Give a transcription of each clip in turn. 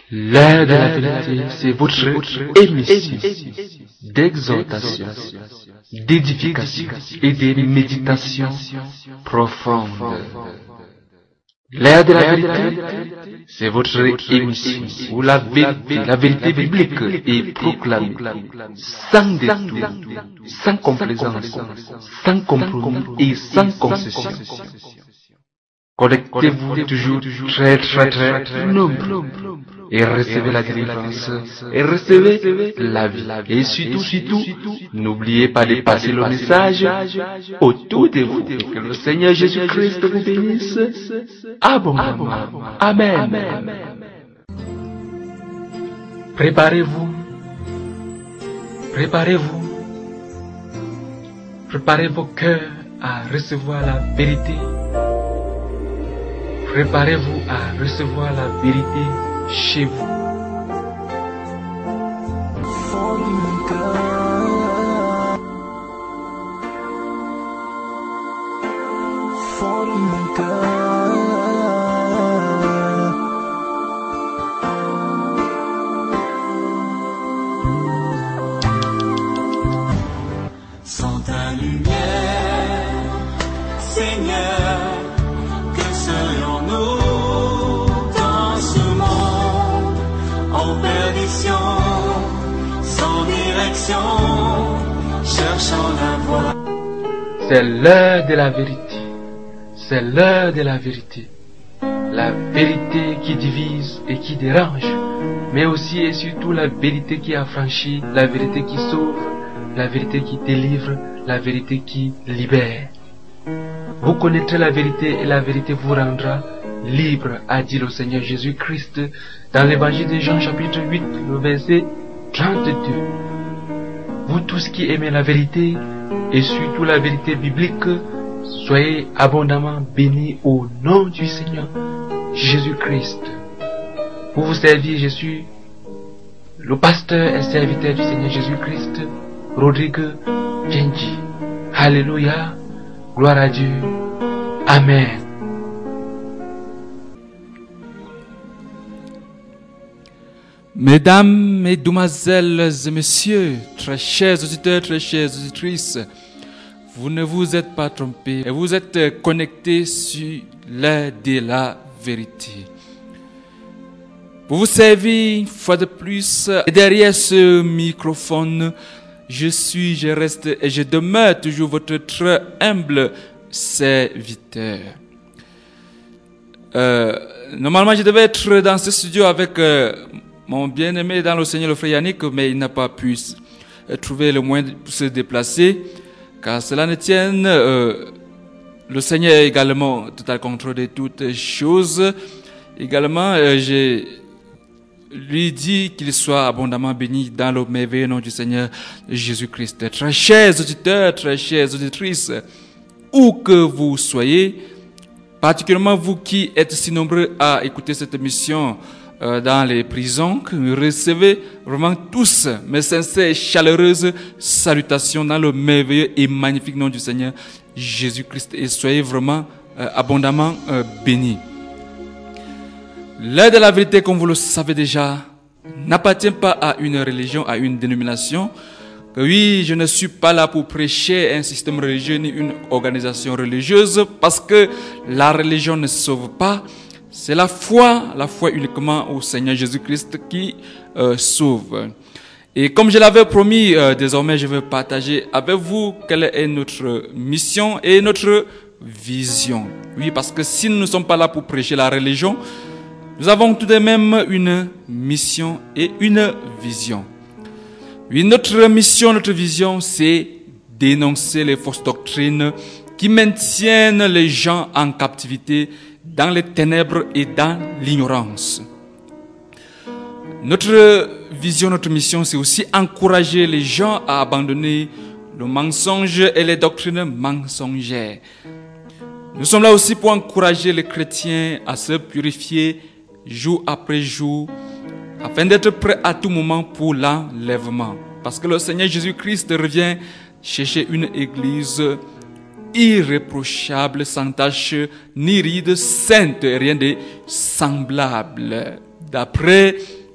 L'heure de la vérité, c'est votre émission d'exhortation, d'édification et de méditation profonde. L'heure de la vérité, c'est votre émission où la vérité biblique est proclamée, sans détour, sans complaisance, sans compromis et sans concession. Connectez-vous toujours très nombreux et recevez la délivrance et recevez la vie. Et surtout, n'oubliez pas de passer le message autour de vous et que le Seigneur Jésus-Christ vous bénisse abondamment. Amen. Préparez-vous. Préparez vos cœurs à recevoir la vérité. Préparez-vous à recevoir la vérité chez vous. Sans ta lumière, Seigneur, que serions-nous dans ce monde en perdition, sans direction, cherchant la voie. C'est l'heure de la vérité. C'est l'heure de la vérité. La vérité qui divise et qui dérange, mais aussi et surtout la vérité qui affranchit, la vérité qui sauve, la vérité qui délivre, la vérité qui libère. Vous connaîtrez la vérité et la vérité vous rendra libre, a dit le Seigneur Jésus-Christ dans l'évangile de Jean chapitre 8, le verset 32. Vous tous qui aimez la vérité et surtout la vérité biblique, soyez abondamment bénis au nom du Seigneur Jésus-Christ. Pour vous servir, je suis le pasteur et serviteur du Seigneur Jésus-Christ, Rodrigue Viendji. Alléluia, gloire à Dieu. Amen. Mesdames, Mesdemoiselles et Messieurs, très chers auditeurs, très chères auditrices, vous ne vous êtes pas trompés et vous êtes connectés sur l'heure de la vérité. Pour vous servir une fois de plus, et derrière ce microphone, je reste et je demeure toujours votre très humble serviteur. Normalement, je devais être dans ce studio avec mon bien-aimé dans le Seigneur, le frère Yannick, mais il n'a pas pu trouver le moyen de se déplacer. Car cela ne tienne, le Seigneur est également tout à contrôle de toutes choses. Également, je lui dis qu'il soit abondamment béni dans le merveilleux nom du Seigneur Jésus-Christ. Très chers auditeurs, très chères auditrices, où que vous soyez, particulièrement vous qui êtes si nombreux à écouter cette émission dans les prisons, que vous recevez vraiment tous mes sincères et chaleureuses salutations dans le merveilleux et magnifique nom du Seigneur Jésus-Christ, et soyez vraiment abondamment bénis. L'heure de la vérité, comme vous le savez déjà, n'appartient pas à une religion, à une dénomination. Oui, je ne suis pas là pour prêcher un système religieux ni une organisation religieuse, parce que la religion ne sauve pas. C'est la foi uniquement au Seigneur Jésus-Christ qui sauve. Et comme je l'avais promis, désormais je vais partager avec vous quelle est notre mission et notre vision. Oui, parce que si nous ne sommes pas là pour prêcher la religion, nous avons tout de même une mission et une vision. Oui, notre mission, notre vision, c'est dénoncer les fausses doctrines qui maintiennent les gens en captivité dans les ténèbres et dans l'ignorance. Notre vision, notre mission, c'est aussi encourager les gens à abandonner le mensonge et les doctrines mensongères. Nous sommes là aussi pour encourager les chrétiens à se purifier jour après jour, afin d'être prêts à tout moment pour l'enlèvement. Parce que le Seigneur Jésus-Christ revient chercher une église irréprochable, sans tache ni ride, sainte, rien de semblable. D'après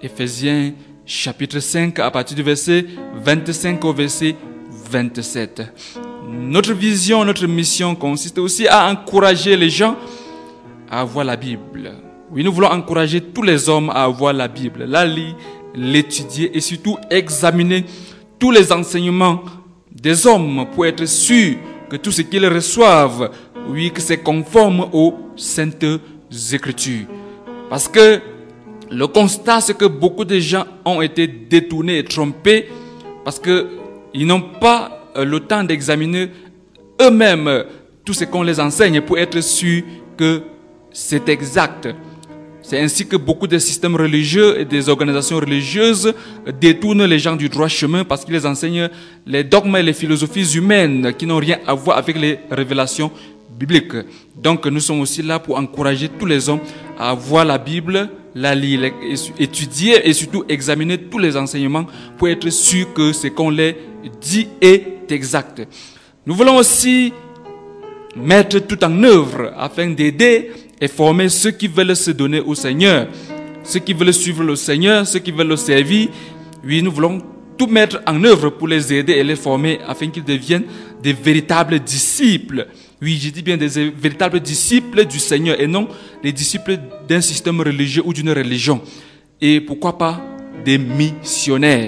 Éphésiens chapitre 5 à partir du verset 25 au verset 27. Notre vision, notre mission consiste aussi à encourager les gens à avoir la Bible. Oui, nous voulons encourager tous les hommes à avoir la Bible, la lire, l'étudier et surtout examiner tous les enseignements des hommes pour être sûr que tout ce qu'ils reçoivent, oui, que c'est conforme aux Saintes Écritures. Parce que le constat, c'est que beaucoup de gens ont été détournés et trompés parce qu'ils n'ont pas le temps d'examiner eux-mêmes tout ce qu'on les enseigne pour être sûrs que c'est exact. C'est ainsi que beaucoup de systèmes religieux et des organisations religieuses détournent les gens du droit chemin parce qu'ils enseignent les dogmes et les philosophies humaines qui n'ont rien à voir avec les révélations bibliques. Donc nous sommes aussi là pour encourager tous les hommes à voir la Bible, la lire, étudier et surtout examiner tous les enseignements pour être sûr que ce qu'on les dit est exact. Nous voulons aussi mettre tout en œuvre afin d'aider et former ceux qui veulent se donner au Seigneur, ceux qui veulent suivre le Seigneur, ceux qui veulent le servir. Oui, nous voulons tout mettre en œuvre pour les aider et les former afin qu'ils deviennent des véritables disciples. Oui, je dis bien des véritables disciples du Seigneur et non des disciples d'un système religieux ou d'une religion. Et pourquoi pas des missionnaires.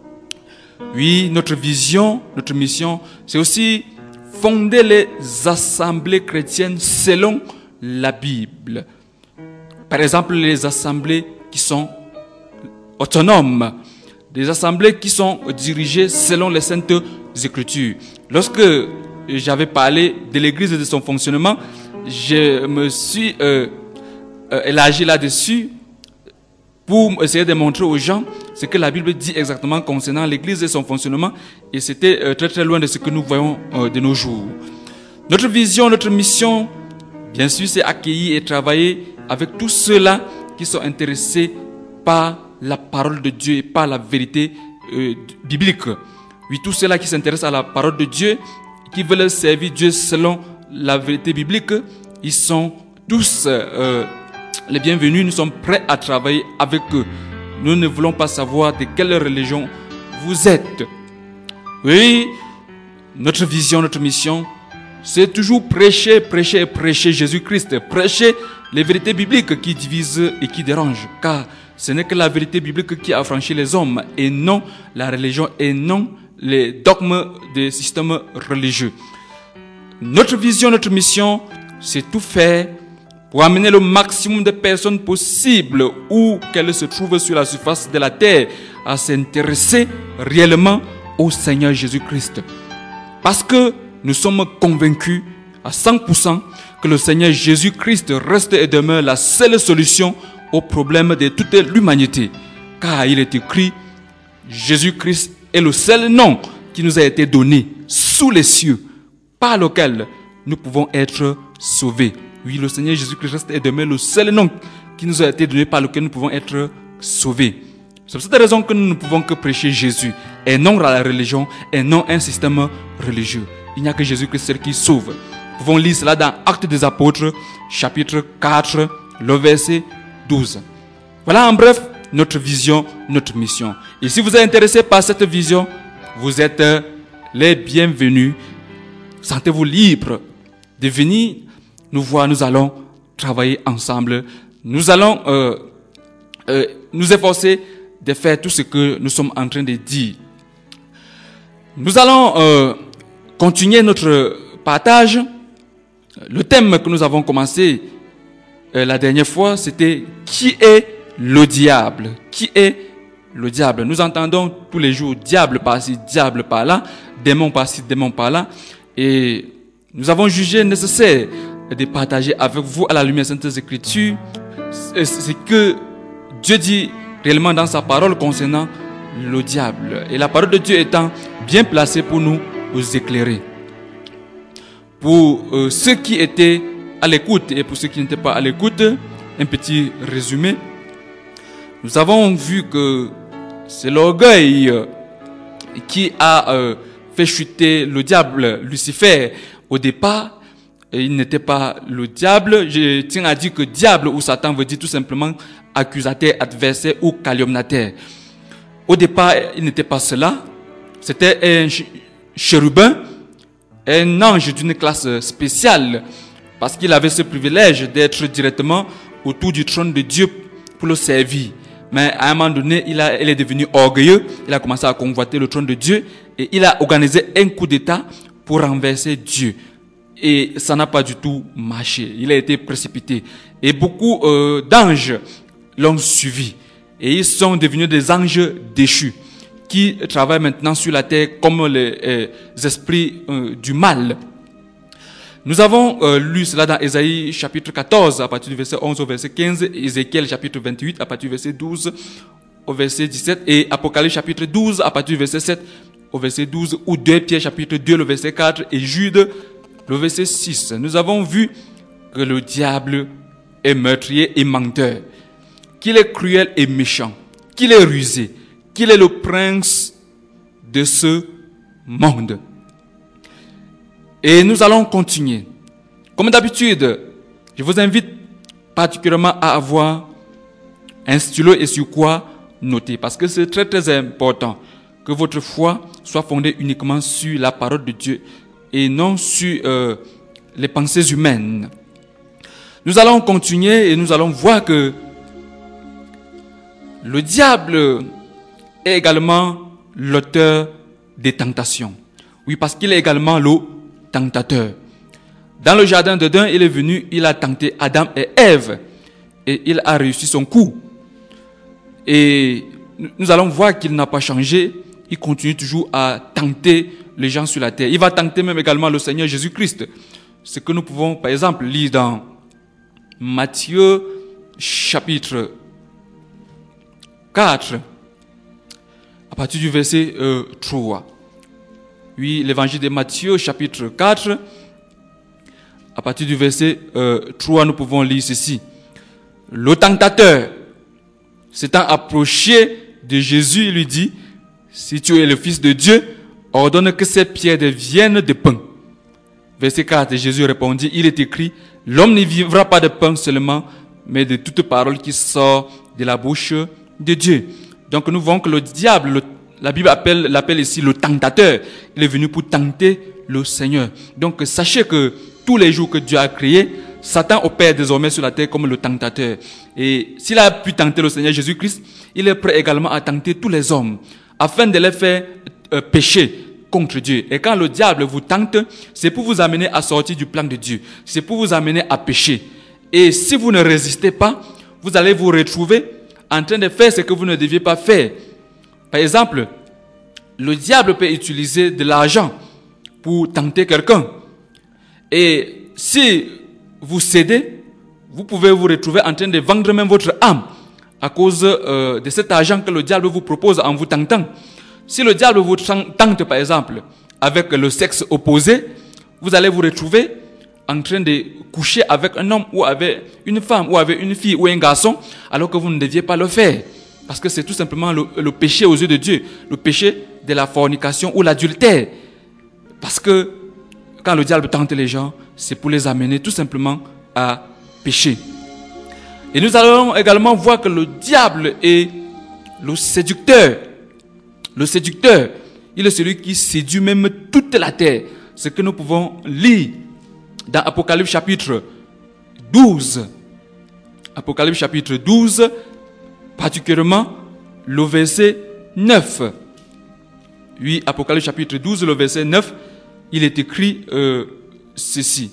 Oui, notre vision, notre mission, c'est aussi fonder les assemblées chrétiennes selon la Bible. Par exemple, les assemblées qui sont autonomes, des assemblées qui sont dirigées selon les Saintes Écritures. Lorsque j'avais parlé de l'Église et de son fonctionnement, je me suis élargi là-dessus pour essayer de montrer aux gens ce que la Bible dit exactement concernant l'Église et son fonctionnement. Et c'était très très loin de ce que nous voyons de nos jours. Notre vision, notre mission, bien sûr, c'est accueillir et travailler avec tous ceux-là qui sont intéressés par la parole de Dieu et par la vérité biblique. Oui, tous ceux-là qui s'intéressent à la parole de Dieu, qui veulent servir Dieu selon la vérité biblique, ils sont tous les bienvenus. Nous sommes prêts à travailler avec eux. Nous ne voulons pas savoir de quelle religion vous êtes. Oui, notre vision, notre mission, c'est toujours prêcher Jésus-Christ, prêcher les vérités bibliques qui divisent et qui dérangent. Car ce n'est que la vérité biblique qui a affranchi les hommes et non la religion et non les dogmes des systèmes religieux. Notre vision, notre mission, c'est tout faire pour amener le maximum de personnes possibles où qu'elles se trouvent sur la surface de la terre à s'intéresser réellement au Seigneur Jésus-Christ. Parce que nous sommes convaincus à 100% que le Seigneur Jésus-Christ reste et demeure la seule solution aux problèmes de toute l'humanité. Car il est écrit, Jésus-Christ est le seul nom qui nous a été donné sous les cieux, par lequel nous pouvons être sauvés. Oui, le Seigneur Jésus-Christ reste et demeure le seul nom qui nous a été donné par lequel nous pouvons être sauvés. C'est pour cette raison que nous ne pouvons que prêcher Jésus et non la religion et non un système religieux. Il n'y a que Jésus-Christ seul qui sauve. Nous pouvons lire cela dans Actes des Apôtres, chapitre 4, le verset 12. Voilà en bref notre vision, notre mission. Et si vous êtes intéressé par cette vision, vous êtes les bienvenus. Sentez-vous libre de venir nous voir. Nous allons travailler ensemble. Nous allons nous efforcer de faire tout ce que nous sommes en train de dire. Nous allons continuer notre partage. Le thème que nous avons commencé la dernière fois, c'était « Qui est le diable ?» Qui est le diable? Nous entendons tous les jours « diable par-ci, diable par-là »,« démon par-ci, démon par-là ». Et nous avons jugé nécessaire de partager avec vous à la lumière des Saintes Écritures ce que Dieu dit réellement dans sa parole concernant le diable. Et la parole de Dieu étant bien placée pour nous éclairer. Pour ceux qui étaient à l'écoute et pour ceux qui n'étaient pas à l'écoute, un petit résumé. Nous avons vu que c'est l'orgueil qui a fait chuter le diable, Lucifer, au départ. Et il n'était pas le diable. Je tiens à dire que diable ou Satan veut dire tout simplement accusateur, adversaire ou calomniateur. Au départ, il n'était pas cela. C'était un chérubin, un ange d'une classe spéciale, parce qu'il avait ce privilège d'être directement autour du trône de Dieu pour le servir. Mais à un moment donné, il est devenu orgueilleux, il a commencé à convoiter le trône de Dieu et il a organisé un coup d'état pour renverser Dieu. Et ça n'a pas du tout marché, il a été précipité. Et beaucoup d'anges l'ont suivi et ils sont devenus des anges déchus qui travaillent maintenant sur la terre comme les esprits du mal. Nous avons lu cela dans Ésaïe chapitre 14 à partir du verset 11 au verset 15, Ézéchiel chapitre 28 à partir du verset 12 au verset 17 et Apocalypse chapitre 12 à partir du verset 7 au verset 12 ou 2 Pierre chapitre 2 le verset 4 et Jude le verset 6. Nous avons vu que le diable est meurtrier et menteur, qu'il est cruel et méchant, qu'il est rusé, qu'il est le prince de ce monde. Et nous allons continuer. Comme d'habitude, je vous invite particulièrement à avoir un stylo et sur quoi noter. Parce que c'est très très important que votre foi soit fondée uniquement sur la parole de Dieu et non sur les pensées humaines. Nous allons continuer et nous allons voir que le diable est également l'auteur des tentations. Oui, parce qu'il est également le tentateur. Dans le jardin d'Éden, il est venu, il a tenté Adam et Ève et il a réussi son coup. Et nous allons voir qu'il n'a pas changé, il continue toujours à tenter les gens sur la terre. Il va tenter même également le Seigneur Jésus-Christ. Ce que nous pouvons par exemple lire dans Matthieu chapitre 4 à partir du verset 3. Oui, l'évangile de Matthieu, chapitre 4, à partir du verset 3, nous pouvons lire ceci. Le tentateur, s'étant approché de Jésus, il lui dit, si tu es le Fils de Dieu, ordonne que ces pierres deviennent de pain. Verset 4, Jésus répondit, il est écrit, l'homme ne vivra pas de pain seulement, mais de toute parole qui sort de la bouche de Dieu. Donc nous voyons que le diable, la Bible l'appelle ici le tentateur. Il est venu pour tenter le Seigneur. Donc sachez que tous les jours que Dieu a créé, Satan opère désormais sur la terre comme le tentateur. Et s'il a pu tenter le Seigneur Jésus-Christ, il est prêt également à tenter tous les hommes, afin de les faire pécher contre Dieu. Et quand le diable vous tente, c'est pour vous amener à sortir du plan de Dieu. C'est pour vous amener à pécher. Et si vous ne résistez pas, vous allez vous retrouver en train de faire ce que vous ne deviez pas faire. Par exemple, le diable peut utiliser de l'argent pour tenter quelqu'un. Et si vous cédez, vous pouvez vous retrouver en train de vendre même votre âme à cause de cet argent que le diable vous propose en vous tentant. Si le diable vous tente, par exemple, avec le sexe opposé, vous allez vous retrouver en train de coucher avec un homme ou avec une femme ou avec une fille ou un garçon, alors que vous ne deviez pas le faire. Parce que c'est tout simplement le péché aux yeux de Dieu, le péché de la fornication ou l'adultère. Parce que quand le diable tente les gens, c'est pour les amener tout simplement à pécher. Et nous allons également voir que le diable est le séducteur. Le séducteur, il est celui qui séduit même toute la terre. Ce que nous pouvons lire dans Apocalypse chapitre 12. Apocalypse chapitre 12, particulièrement le verset 9. Oui, Apocalypse chapitre 12, le verset 9, il est écrit ceci.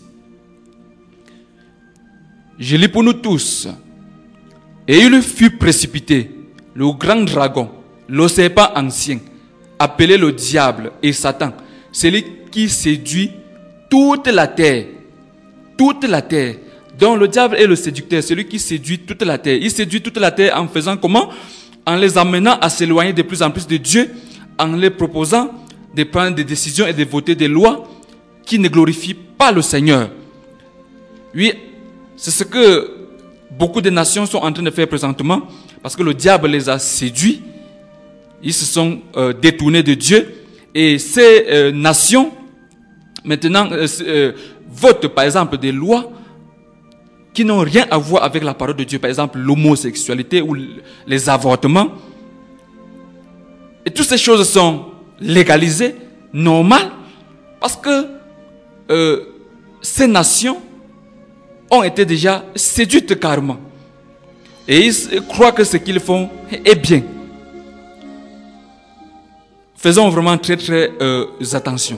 Je lis pour nous tous. Et il fut précipité, le grand dragon, le serpent ancien, appelé le diable et Satan, celui qui séduit toute la terre. Toute la terre. Donc le diable est le séducteur, celui qui séduit toute la terre. Il séduit toute la terre en faisant comment? En les amenant à s'éloigner de plus en plus de Dieu, en les proposant de prendre des décisions et de voter des lois qui ne glorifient pas le Seigneur. Oui, c'est ce que beaucoup de nations sont en train de faire présentement, parce que le diable les a séduits, ils se sont détournés de Dieu, et ces nations maintenant votent par exemple des lois qui n'ont rien à voir avec la parole de Dieu, par exemple l'homosexualité ou les avortements. Et toutes ces choses sont légalisées, normales, parce que ces nations ont été déjà séduites carrément. Et ils croient que ce qu'ils font est bien. Faisons vraiment très attention.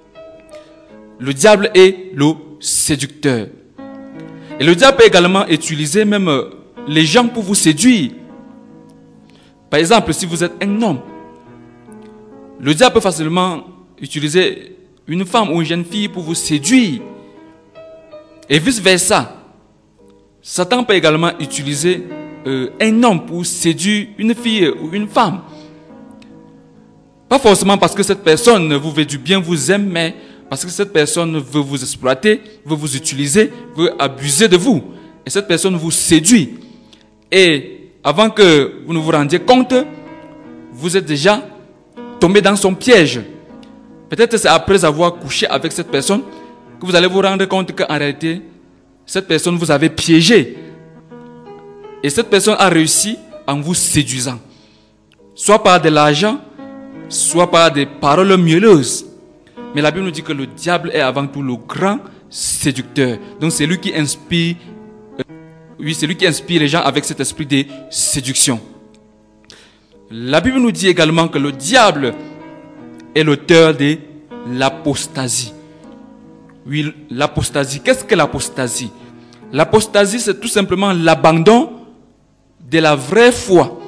Le diable est le séducteur. Et le diable peut également utiliser même les gens pour vous séduire. Par exemple, si vous êtes un homme, le diable peut facilement utiliser une femme ou une jeune fille pour vous séduire. Et vice versa. Satan peut également utiliser un homme pour séduire une fille ou une femme. Pas forcément parce que cette personne vous veut du bien, vous aime, mais parce que cette personne veut vous exploiter, veut vous utiliser, veut abuser de vous. Et cette personne vous séduit. Et avant que vous ne vous rendiez compte, vous êtes déjà tombé dans son piège. Peut-être c'est après avoir couché avec cette personne que vous allez vous rendre compte qu'en réalité, cette personne vous avait piégé. Et cette personne a réussi en vous séduisant. Soit par de l'argent, soit par des paroles mielleuses. Mais la Bible nous dit que le diable est avant tout le grand séducteur. Donc c'est lui qui inspire, c'est lui qui inspire les gens avec cet esprit de séduction. La Bible nous dit également que le diable est l'auteur de l'apostasie. Oui, l'apostasie. Qu'est-ce que l'apostasie? L'apostasie, c'est tout simplement l'abandon de la vraie foi.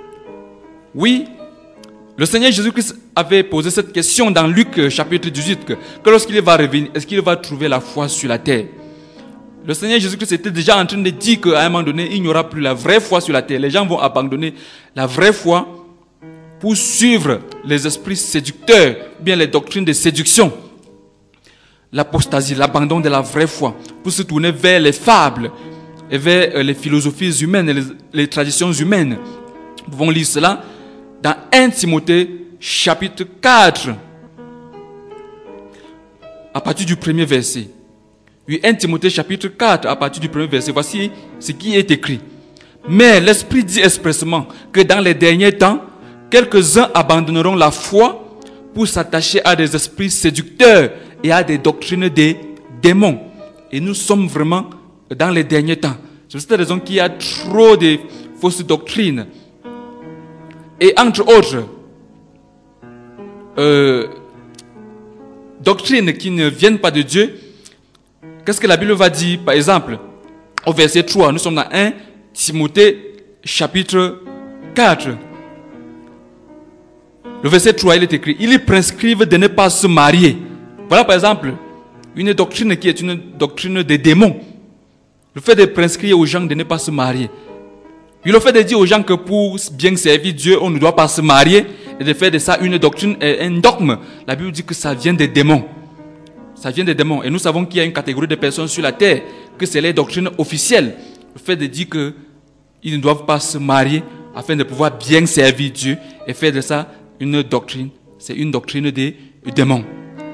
Oui, le Seigneur Jésus-Christ avait posé cette question dans Luc chapitre 18, que lorsqu'il va revenir, est-ce qu'il va trouver la foi sur la terre? Le Seigneur Jésus-Christ était déjà en train de dire qu'à un moment donné, il n'y aura plus la vraie foi sur la terre. Les gens vont abandonner la vraie foi pour suivre les esprits séducteurs, bien les doctrines de séduction. L'apostasie, l'abandon de la vraie foi, pour se tourner vers les fables et vers les philosophies humaines et les traditions humaines. Nous pouvons lire cela dans 1 Timothée chapitre 4, à partir du premier verset. Oui, 1 Timothée chapitre 4, à partir du premier verset. Voici ce qui est écrit. Mais l'Esprit dit expressément que dans les derniers temps, quelques-uns abandonneront la foi pour s'attacher à des esprits séducteurs et à des doctrines des démons. Et nous sommes vraiment dans les derniers temps. C'est pour cette raison qu'il y a trop de fausses doctrines. Et entre autres, doctrines qui ne viennent pas de Dieu. Qu'est-ce que la Bible va dire? Par exemple, au verset 3, nous sommes dans 1 Timothée chapitre 4. Le verset 3, il est écrit, ils prescrivent de ne pas se marier. Voilà par exemple une doctrine qui est une doctrine des démons. Le fait de prescrire aux gens de ne pas se marier. Puis le fait de dire aux gens que pour bien servir Dieu, on ne doit pas se marier, et de faire de ça une doctrine, un dogme. La Bible dit que ça vient des démons. Ça vient des démons. Et nous savons qu'il y a une catégorie de personnes sur la terre, que c'est les doctrines officielles. Le fait de dire qu'ils ne doivent pas se marier afin de pouvoir bien servir Dieu et faire de ça une doctrine. C'est une doctrine des démons.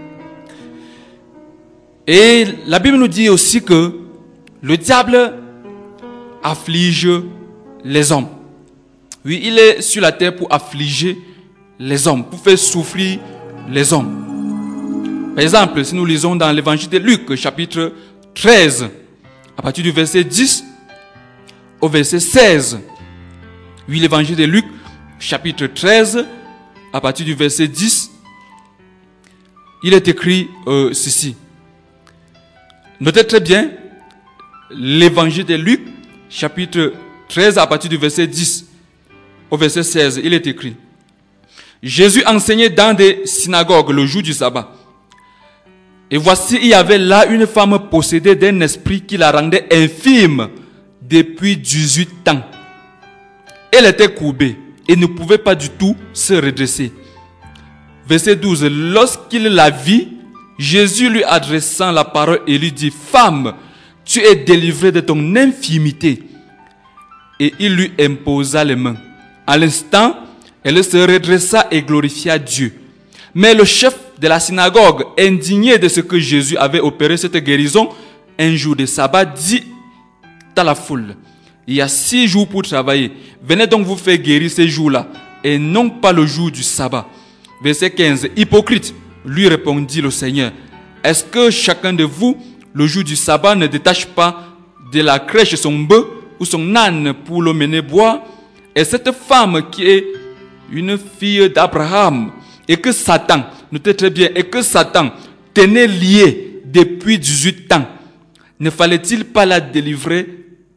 Et la Bible nous dit aussi que le diable afflige les hommes. Oui, il est sur la terre pour affliger les hommes, pour faire souffrir les hommes. Par exemple, si nous lisons dans l'évangile de Luc, chapitre 13, à partir du verset 10 au verset 16. Oui, l'évangile de Luc, chapitre 13, à partir du verset 10, il est écrit ceci. Notez très bien, l'évangile de Luc, chapitre 13, à partir du verset 10 au verset 16, il est écrit. Jésus enseignait dans des synagogues le jour du sabbat. Et voici, il y avait là une femme possédée d'un esprit qui la rendait infirme depuis 18 ans. Elle était courbée et ne pouvait pas du tout se redresser. Verset 12. Lorsqu'il la vit, Jésus lui adressant la parole et lui dit, femme, tu es délivrée de ton infirmité. Et il lui imposa les mains. À l'instant, elle se redressa et glorifia Dieu. Mais le chef de la synagogue, indigné de ce que Jésus avait opéré cette guérison, un jour de sabbat, dit à la foule, il y a 6 jours pour travailler. Venez donc vous faire guérir ces jours-là, et non pas le jour du sabbat. Verset 15. Hypocrite, lui répondit le Seigneur, est-ce que chacun de vous, le jour du sabbat, ne détache pas de la crèche son bœuf ou son âne pour le mener boire? Et cette femme qui est une fille d'Abraham, et que Satan, notez très bien, et que Satan tenait liée depuis 18 ans, ne fallait-il pas la délivrer?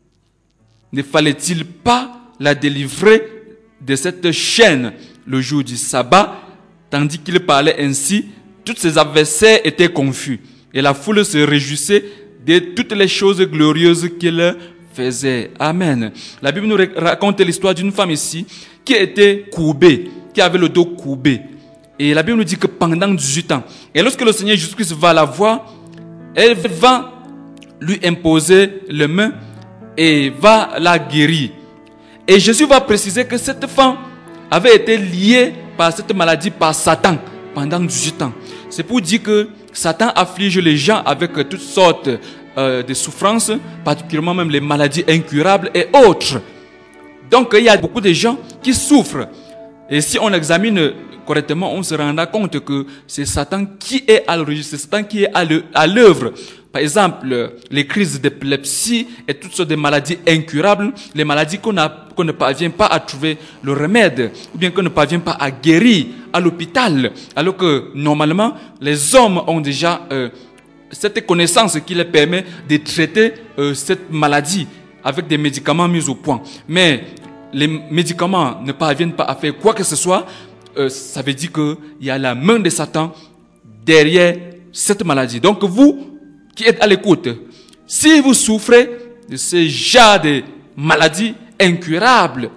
Ne fallait-il pas la délivrer de cette chaîne le jour du sabbat? Tandis qu'il parlait ainsi, tous ses adversaires étaient confus, et la foule se réjouissait de toutes les choses glorieuses qu'il faisait. Amen. La Bible nous raconte l'histoire d'une femme ici qui était courbée, qui avait le dos courbé. Et la Bible nous dit que pendant 18 ans, et lorsque le Seigneur Jésus-Christ va la voir, elle va lui imposer les mains et va la guérir. Et Jésus va préciser que cette femme avait été liée par cette maladie par Satan pendant 18 ans. C'est pour dire que Satan afflige les gens avec toutes sortes de souffrances, particulièrement même les maladies incurables et autres. Donc il y a beaucoup de gens qui souffrent. Et si on examine correctement, on se rendra compte que c'est Satan qui est à l'origine, c'est Satan qui est à l'œuvre. Par exemple, les crises d'épilepsie et toutes sortes de maladies incurables, les maladies qu'on ne parvient pas à trouver le remède, ou bien qu'on ne parvient pas à guérir à l'hôpital, alors que normalement, les hommes ont déjà cette connaissance qui les permet de traiter cette maladie avec des médicaments mis au point. Mais les médicaments ne parviennent pas à faire quoi que ce soit, ça veut dire qu'il y a la main de Satan derrière cette maladie. Donc vous qui êtes à l'écoute, si vous souffrez de ce genre de maladies incurables,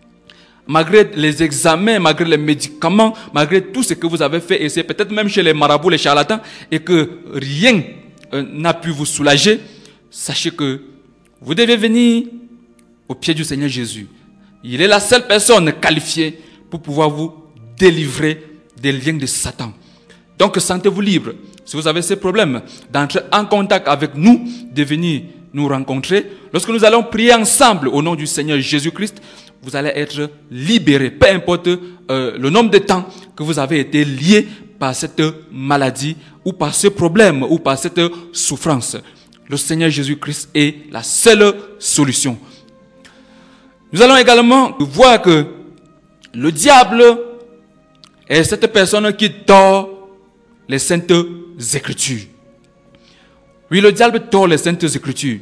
malgré les examens, malgré les médicaments, malgré tout ce que vous avez fait, et c'est peut-être même chez les marabouts, les charlatans, et que rien n'a pu vous soulager, sachez que vous devez venir au pied du Seigneur Jésus. Il est la seule personne qualifiée pour pouvoir vous délivrer des liens de Satan. Donc sentez-vous libre, si vous avez ces problèmes, d'entrer en contact avec nous, de venir nous rencontrer. Lorsque nous allons prier ensemble au nom du Seigneur Jésus-Christ, vous allez être libérés, peu importe le nombre de temps que vous avez été liés par cette maladie ou par ce problème ou par cette souffrance. Le Seigneur Jésus-Christ est la seule solution. Nous allons également voir que le diable est cette personne qui tord les saintes écritures. Oui, le diable tord les saintes écritures.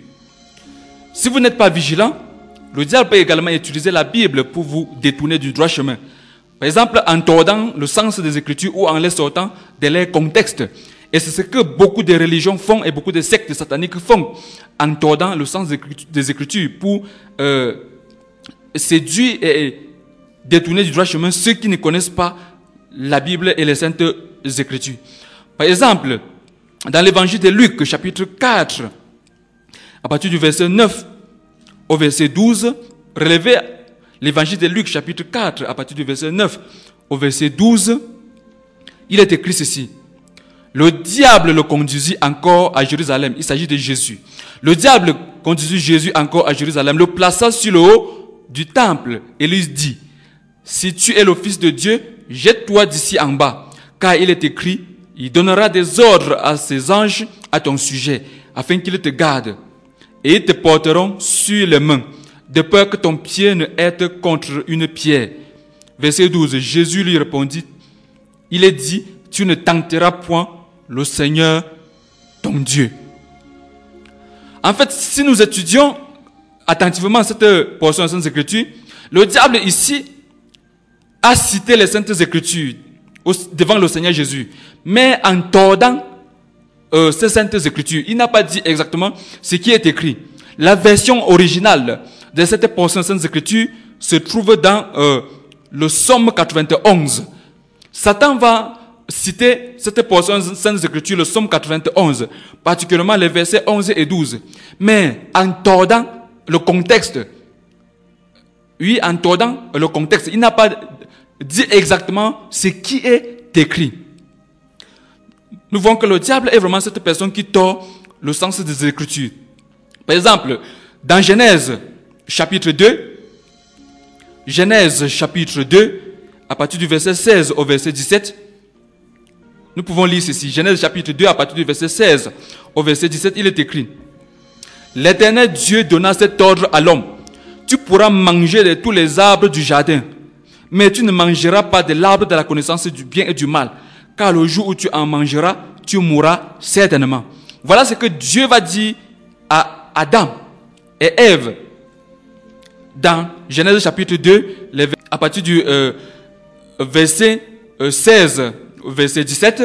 Si vous n'êtes pas vigilant, le diable peut également utiliser la Bible pour vous détourner du droit chemin. Par exemple, en tordant le sens des Écritures ou en les sortant de leur contexte. Et c'est ce que beaucoup de religions font et beaucoup de sectes sataniques font, en tordant le sens des Écritures pour séduire et détourner du droit chemin ceux qui ne connaissent pas la Bible et les saintes Écritures. Par exemple, dans l'évangile de Luc, chapitre 4, à partir du verset 9 au verset 12, relevez l'évangile de Luc, chapitre 4, à partir du verset 9 au verset 12, il est écrit ceci. Le diable le conduisit encore à Jérusalem. Il s'agit de Jésus. Le diable conduisit Jésus encore à Jérusalem, le plaça sur le haut du temple et lui dit, si tu es le Fils de Dieu, jette-toi d'ici en bas, car il est écrit, il donnera des ordres à ses anges à ton sujet, afin qu'ils te gardent, et ils te porteront sur les mains, de peur que ton pied ne heurte contre une pierre. Verset 12, Jésus lui répondit, il est dit, tu ne tenteras point le Seigneur ton Dieu. En fait, si nous étudions attentivement cette portion de Saintes Écritures, le diable ici a cité les Saintes Écritures devant le Seigneur Jésus, mais en tordant ces Saintes Écritures, il n'a pas dit exactement ce qui est écrit. La version originale de cette portion de Saintes Écritures se trouve dans le Psaume 91. Satan va citer cette portion de Saintes Écritures, le Psaume 91, particulièrement les versets 11 et 12. Mais en tordant le contexte, il n'a pas dit exactement ce qui est écrit. nous voyons que le diable est vraiment cette personne qui tord le sens des Écritures. Par exemple, dans Genèse chapitre 2, à partir du verset 16 au verset 17, nous pouvons lire ceci. Genèse chapitre 2, à partir du verset 16 au verset 17, il est écrit: L'Éternel Dieu donna cet ordre à l'homme: Tu pourras manger de tous les arbres du jardin, mais tu ne mangeras pas de l'arbre de la connaissance du bien et du mal, car le jour où tu en mangeras, tu mourras certainement. Voilà ce que Dieu va dire à Adam et Ève dans Genèse chapitre 2, à partir du verset 16 au verset 17.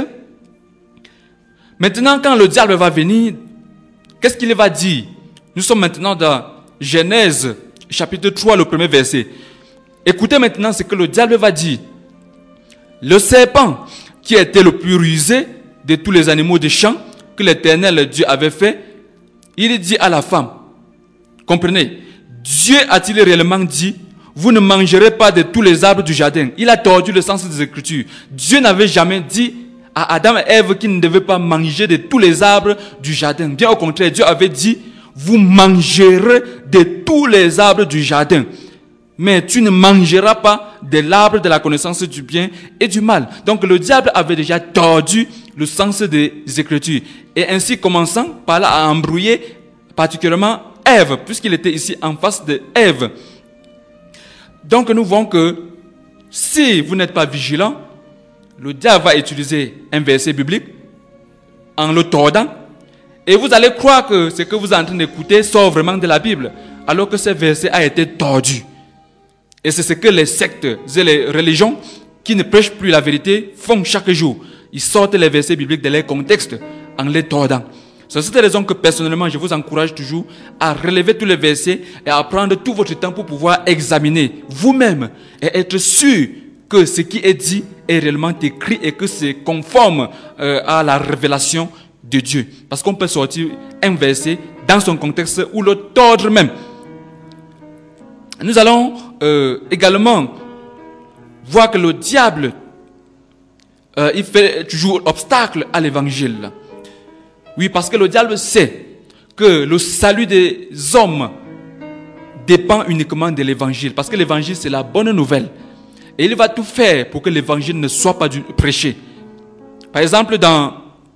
Maintenant, quand le diable va venir, qu'est-ce qu'il va dire? Nous sommes maintenant dans Genèse chapitre 3, le premier verset. Écoutez maintenant ce que le diable va dire. Le serpent, qui était le plus rusé de tous les animaux des champs que l'Éternel Dieu avait fait, il dit à la femme, comprenez, Dieu a-t-il réellement dit: vous ne mangerez pas de tous les arbres du jardin? Il a tordu le sens des Écritures. Dieu n'avait jamais dit à Adam et Ève qu'ils ne devaient pas manger de tous les arbres du jardin. Bien au contraire, Dieu avait dit: vous mangerez de tous les arbres du jardin, mais tu ne mangeras pas de l'arbre de la connaissance du bien et du mal. Donc le diable avait déjà tordu le sens des Écritures, et ainsi commençant par là à embrouiller particulièrement Ève, puisqu'il était ici en face de Ève. Donc nous voyons que si vous n'êtes pas vigilant, le diable va utiliser un verset biblique en le tordant, et vous allez croire que ce que vous êtes en train d'écouter sort vraiment de la Bible, alors que ce verset a été tordu. Et c'est ce que les sectes et les religions qui ne prêchent plus la vérité font chaque jour. Ils sortent les versets bibliques de leur contexte en les tordant. C'est cette raison que personnellement, je vous encourage toujours à relever tous les versets et à prendre tout votre temps pour pouvoir examiner vous-même et être sûr que ce qui est dit est réellement écrit et que c'est conforme à la révélation de Dieu. Parce qu'on peut sortir un verset dans son contexte ou le tordre même. Nous allons également voir que le diable, il fait toujours obstacle à l'évangile. Oui, parce que le diable sait que le salut des hommes dépend uniquement de l'évangile. Parce que l'évangile, c'est la bonne nouvelle. Et il va tout faire pour que l'évangile ne soit pas prêché. Par exemple, dans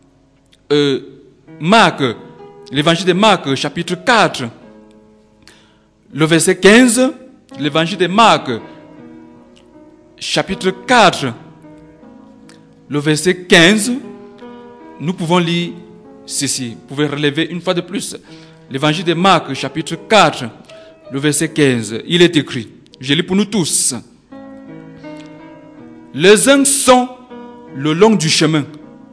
Marc, l'évangile de Marc, chapitre 4, le verset 15, l'évangile de Marc, chapitre 4, le verset 15, nous pouvons lire ceci. Vous pouvez relever une fois de plus. L'évangile de Marc, chapitre 4, le verset 15. Il est écrit, je lis pour nous tous. Les uns sont le long du chemin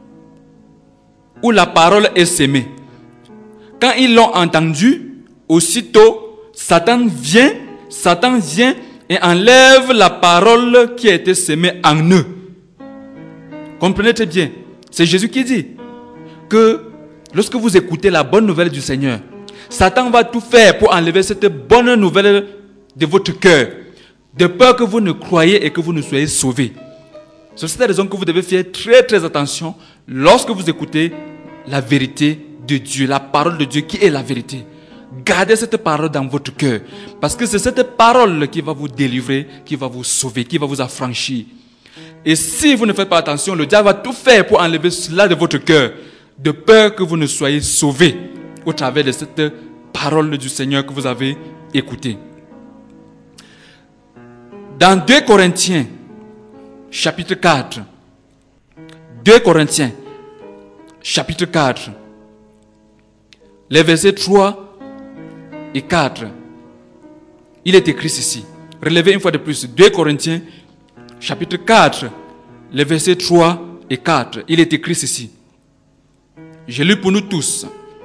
où la parole est semée. Quand ils l'ont entendu, aussitôt, Satan vient et enlève la parole qui a été semée en eux. Comprenez très bien. C'est Jésus qui dit que lorsque vous écoutez la bonne nouvelle du Seigneur, Satan va tout faire pour enlever cette bonne nouvelle de votre cœur, de peur que vous ne croyez et que vous ne soyez sauvés. C'est cette raison que vous devez faire très très attention lorsque vous écoutez la vérité de Dieu, la parole de Dieu qui est la vérité. Gardez cette parole dans votre cœur, parce que c'est cette parole qui va vous délivrer, qui va vous sauver, qui va vous affranchir. Et si vous ne faites pas attention, le diable va tout faire pour enlever cela de votre cœur, de peur que vous ne soyez sauvés au travers de cette parole du Seigneur que vous avez écoutée. Dans 2 Corinthiens, chapitre 4, 2 Corinthiens, chapitre 4, les versets 3 et 4, il est écrit ceci. Relevez une fois de plus, 2 Corinthiens, chapitre 4, les versets 3 et 4, il est écrit ceci. Je lis pour nous tous.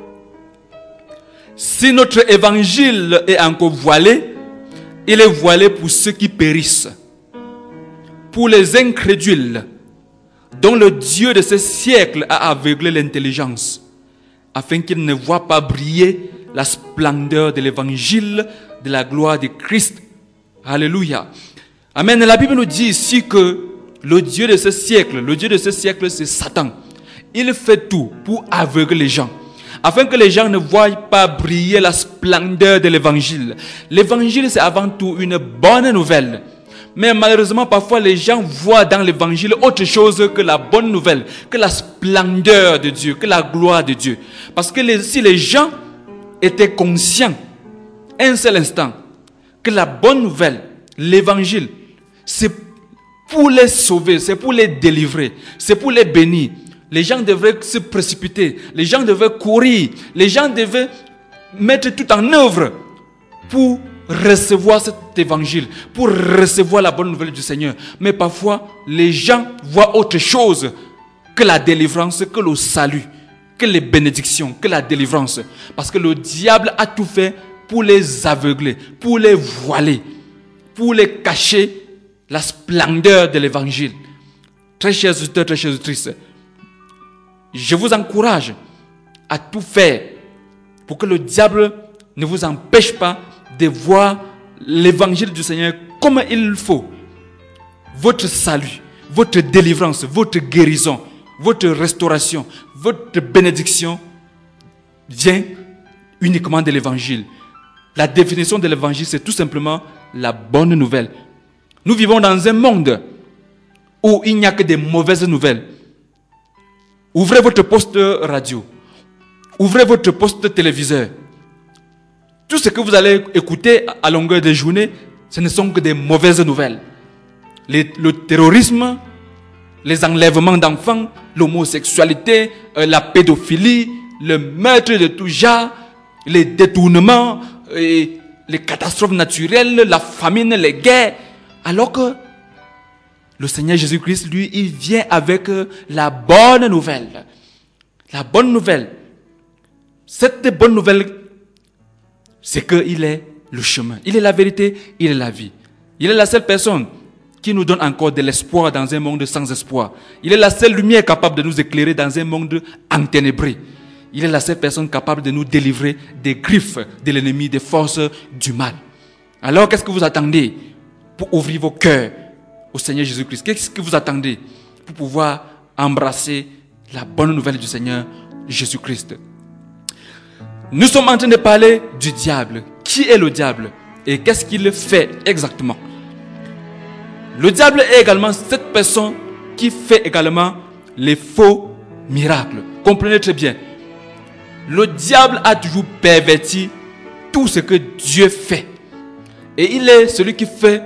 Si notre évangile est encore voilé, il est voilé pour ceux qui périssent, pour les incrédules, dont le Dieu de ce siècle a aveuglé l'intelligence, afin qu'ils ne voient pas briller la splendeur de l'évangile de la gloire de Christ. Alléluia. Amen. La Bible nous dit ici que le Dieu de ce siècle, c'est Satan. il fait tout pour aveugler les gens, afin que les gens ne voient pas briller la splendeur de l'évangile. L'évangile, c'est avant tout une bonne nouvelle. Mais malheureusement, parfois, les gens voient dans l'évangile autre chose que la bonne nouvelle, que la splendeur de Dieu, que la gloire de Dieu. Parce que si les gens étaient conscients, un seul instant, que la bonne nouvelle, l'évangile, c'est pour les sauver, c'est pour les délivrer, c'est pour les bénir, les gens devraient se précipiter, les gens devaient courir, les gens devaient mettre tout en œuvre pour recevoir cet évangile, pour recevoir la bonne nouvelle du Seigneur. Mais parfois, les gens voient autre chose que la délivrance, que le salut, que les bénédictions, que la délivrance. Parce que le diable a tout fait pour les aveugler, pour les voiler, pour les cacher la splendeur de l'évangile. Très chers auditeurs, très chères auditrices, je vous encourage à tout faire pour que le diable ne vous empêche pas de voir l'évangile du Seigneur comme il faut. Votre salut, votre délivrance, votre guérison, votre restauration, votre bénédiction vient uniquement de l'évangile. La définition de l'évangile, c'est tout simplement la bonne nouvelle. Nous vivons dans un monde où il n'y a que des mauvaises nouvelles. Ouvrez votre poste radio, ouvrez votre poste téléviseur. Tout ce que vous allez écouter à longueur de journée, ce ne sont que des mauvaises nouvelles. Le terrorisme, les enlèvements d'enfants, l'homosexualité, la pédophilie, le meurtre de tout genre, les détournements, les catastrophes naturelles, la famine, les guerres. Alors que le Seigneur Jésus-Christ, lui, il vient avec la bonne nouvelle. La bonne nouvelle. Cette bonne nouvelle, c'est qu'il est le chemin. Il est la vérité, il est la vie. Il est la seule personne qui nous donne encore de l'espoir dans un monde sans espoir. Il est la seule lumière capable de nous éclairer dans un monde enténébré. Il est la seule personne capable de nous délivrer des griffes de l'ennemi, des forces du mal. Alors, qu'est-ce que vous attendez pour ouvrir vos cœurs au Seigneur Jésus-Christ? Qu'est-ce que vous attendez pour pouvoir embrasser la bonne nouvelle du Seigneur Jésus-Christ? Nous sommes en train de parler du diable. Qui est le diable et qu'est-ce qu'il fait exactement? Le diable est également cette personne qui fait également les faux miracles. Comprenez très bien. Le diable a toujours perverti tout ce que Dieu fait. Et il est celui qui fait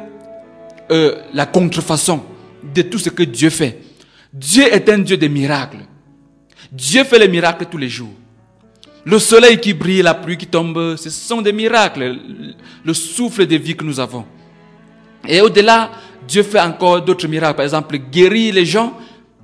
la contrefaçon de tout ce que Dieu fait. Dieu est un Dieu de miracles. Dieu fait les miracles tous les jours. Le soleil qui brille, la pluie qui tombe, ce sont des miracles. Le souffle de vie que nous avons. Et au-delà, Dieu fait encore d'autres miracles. Par exemple, guérir les gens,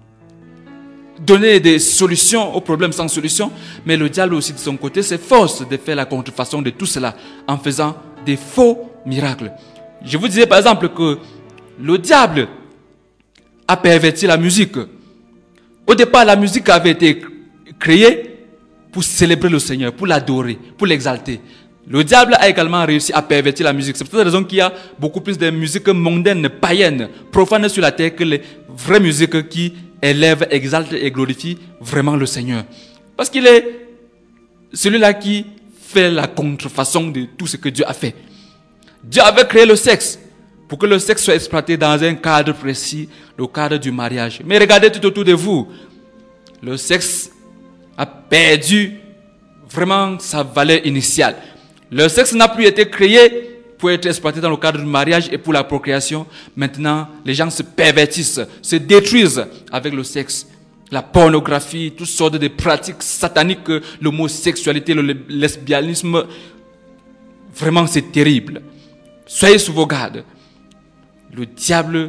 donner des solutions aux problèmes sans solution. Mais le diable aussi de son côté s'efforce de faire la contrefaçon de tout cela en faisant des faux miracles. Je vous disais par exemple que le diable a perverti la musique. Au départ, la musique avait été créée pour célébrer le Seigneur, pour l'adorer, pour l'exalter. Le diable a également réussi à pervertir la musique. C'est pour cette raison qu'il y a beaucoup plus de musiques mondaines, païennes, profanes sur la terre que les vraies musiques qui élèvent, exaltent et glorifient vraiment le Seigneur. Parce qu'il est celui-là qui fait la contrefaçon de tout ce que Dieu a fait. Dieu avait créé le sexe pour que le sexe soit exploité dans un cadre précis, le cadre du mariage. Mais regardez tout autour de vous, le sexe a perdu vraiment sa valeur initiale. Le sexe n'a plus été créé pour être exploité dans le cadre du mariage et pour la procréation. Maintenant, les gens se pervertissent, se détruisent avec le sexe. La pornographie, toutes sortes de pratiques sataniques, l'homosexualité, le lesbianisme. Vraiment, c'est terrible. Soyez sous vos gardes. Le diable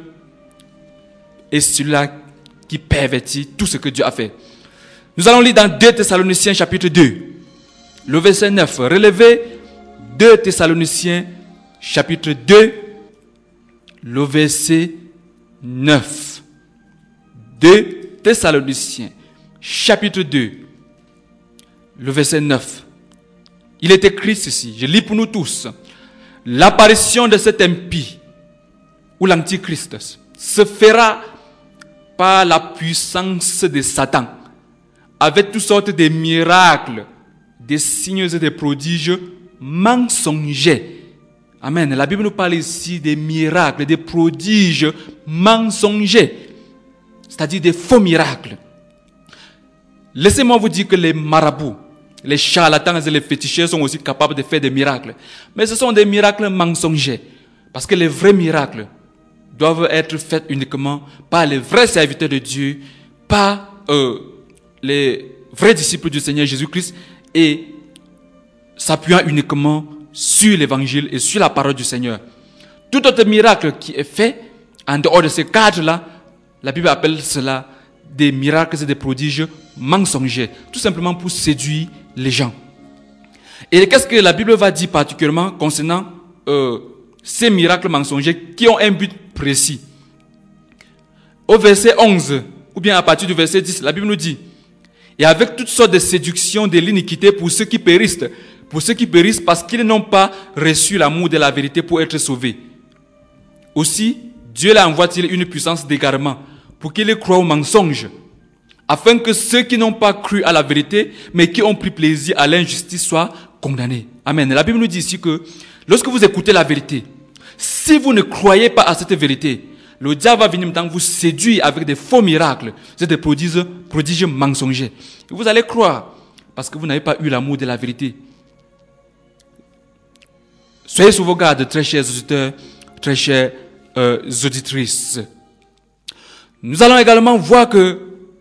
est celui-là qui pervertit tout ce que Dieu a fait. Nous allons lire dans 2 Thessaloniciens chapitre 2, le verset 9. Relevez 2 Thessaloniciens chapitre 2, le verset 9. 2 Thessaloniciens chapitre 2, le verset 9. Il est écrit ceci, je lis pour nous tous. L'apparition de cet impie ou l'antichrist se fera par la puissance de Satan, avec toutes sortes de miracles, des signes et des prodiges mensongers. Amen. La Bible nous parle ici des miracles, des prodiges mensongers, c'est-à-dire des faux miracles. Laissez-moi vous dire que les marabouts, les charlatans et les féticheurs sont aussi capables de faire des miracles. Mais ce sont des miracles mensongers. Parce que les vrais miracles doivent être faits uniquement par les vrais serviteurs de Dieu, par les vrais disciples du Seigneur Jésus-Christ, et s'appuyant uniquement sur l'évangile et sur la parole du Seigneur. Tout autre miracle qui est fait en dehors de ces cadres-là, la Bible appelle cela des miracles et des prodiges mensongers, tout simplement pour séduire les gens. Et qu'est-ce que la Bible va dire particulièrement concernant ces miracles mensongers qui ont un but précis? Au verset 11, ou bien à partir du verset 10, la Bible nous dit: et avec toutes sortes de séductions de l'iniquité pour ceux qui périssent parce qu'ils n'ont pas reçu l'amour de la vérité pour être sauvés. Aussi, Dieu leur envoie-t-il une puissance d'égarement pour qu'ils croient au mensonge, afin que ceux qui n'ont pas cru à la vérité, mais qui ont pris plaisir à l'injustice, soient condamnés. Amen. La Bible nous dit ici que lorsque vous écoutez la vérité, si vous ne croyez pas à cette vérité, le diable va venir maintenant vous séduire avec des faux miracles, c'est des prodiges mensongers. Et vous allez croire, parce que vous n'avez pas eu l'amour de la vérité. Soyez sur vos gardes, très chers auditeurs, très chères auditrices. Nous allons également voir que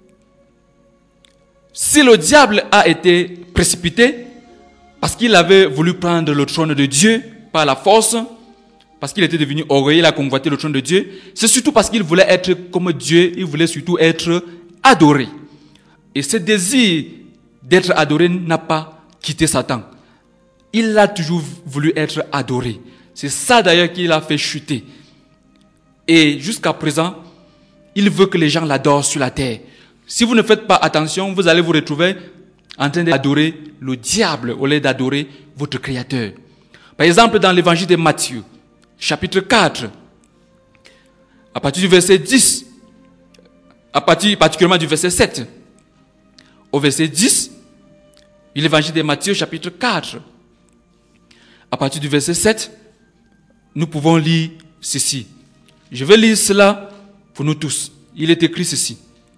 si le diable a été précipité, parce qu'il avait voulu prendre le trône de Dieu par la force, parce qu'il était devenu orgueilleux, il a convoité le trône de Dieu, c'est surtout parce qu'il voulait être comme Dieu, il voulait surtout être adoré. Et ce désir d'être adoré n'a pas quitté Satan. Il a toujours voulu être adoré. C'est ça d'ailleurs qui l'a fait chuter. Et jusqu'à présent, il veut que les gens l'adorent sur la terre. Si vous ne faites pas attention, vous allez vous retrouver en train d'adorer le diable au lieu d'adorer votre Créateur. Par exemple, dans l'évangile de Matthieu, chapitre 4, à partir du verset 10, à partir particulièrement du verset 7, au verset 10, l'évangile de Matthieu, chapitre 4, à partir du verset 7, nous pouvons lire ceci. Je vais lire cela pour nous tous. Il est écrit ceci.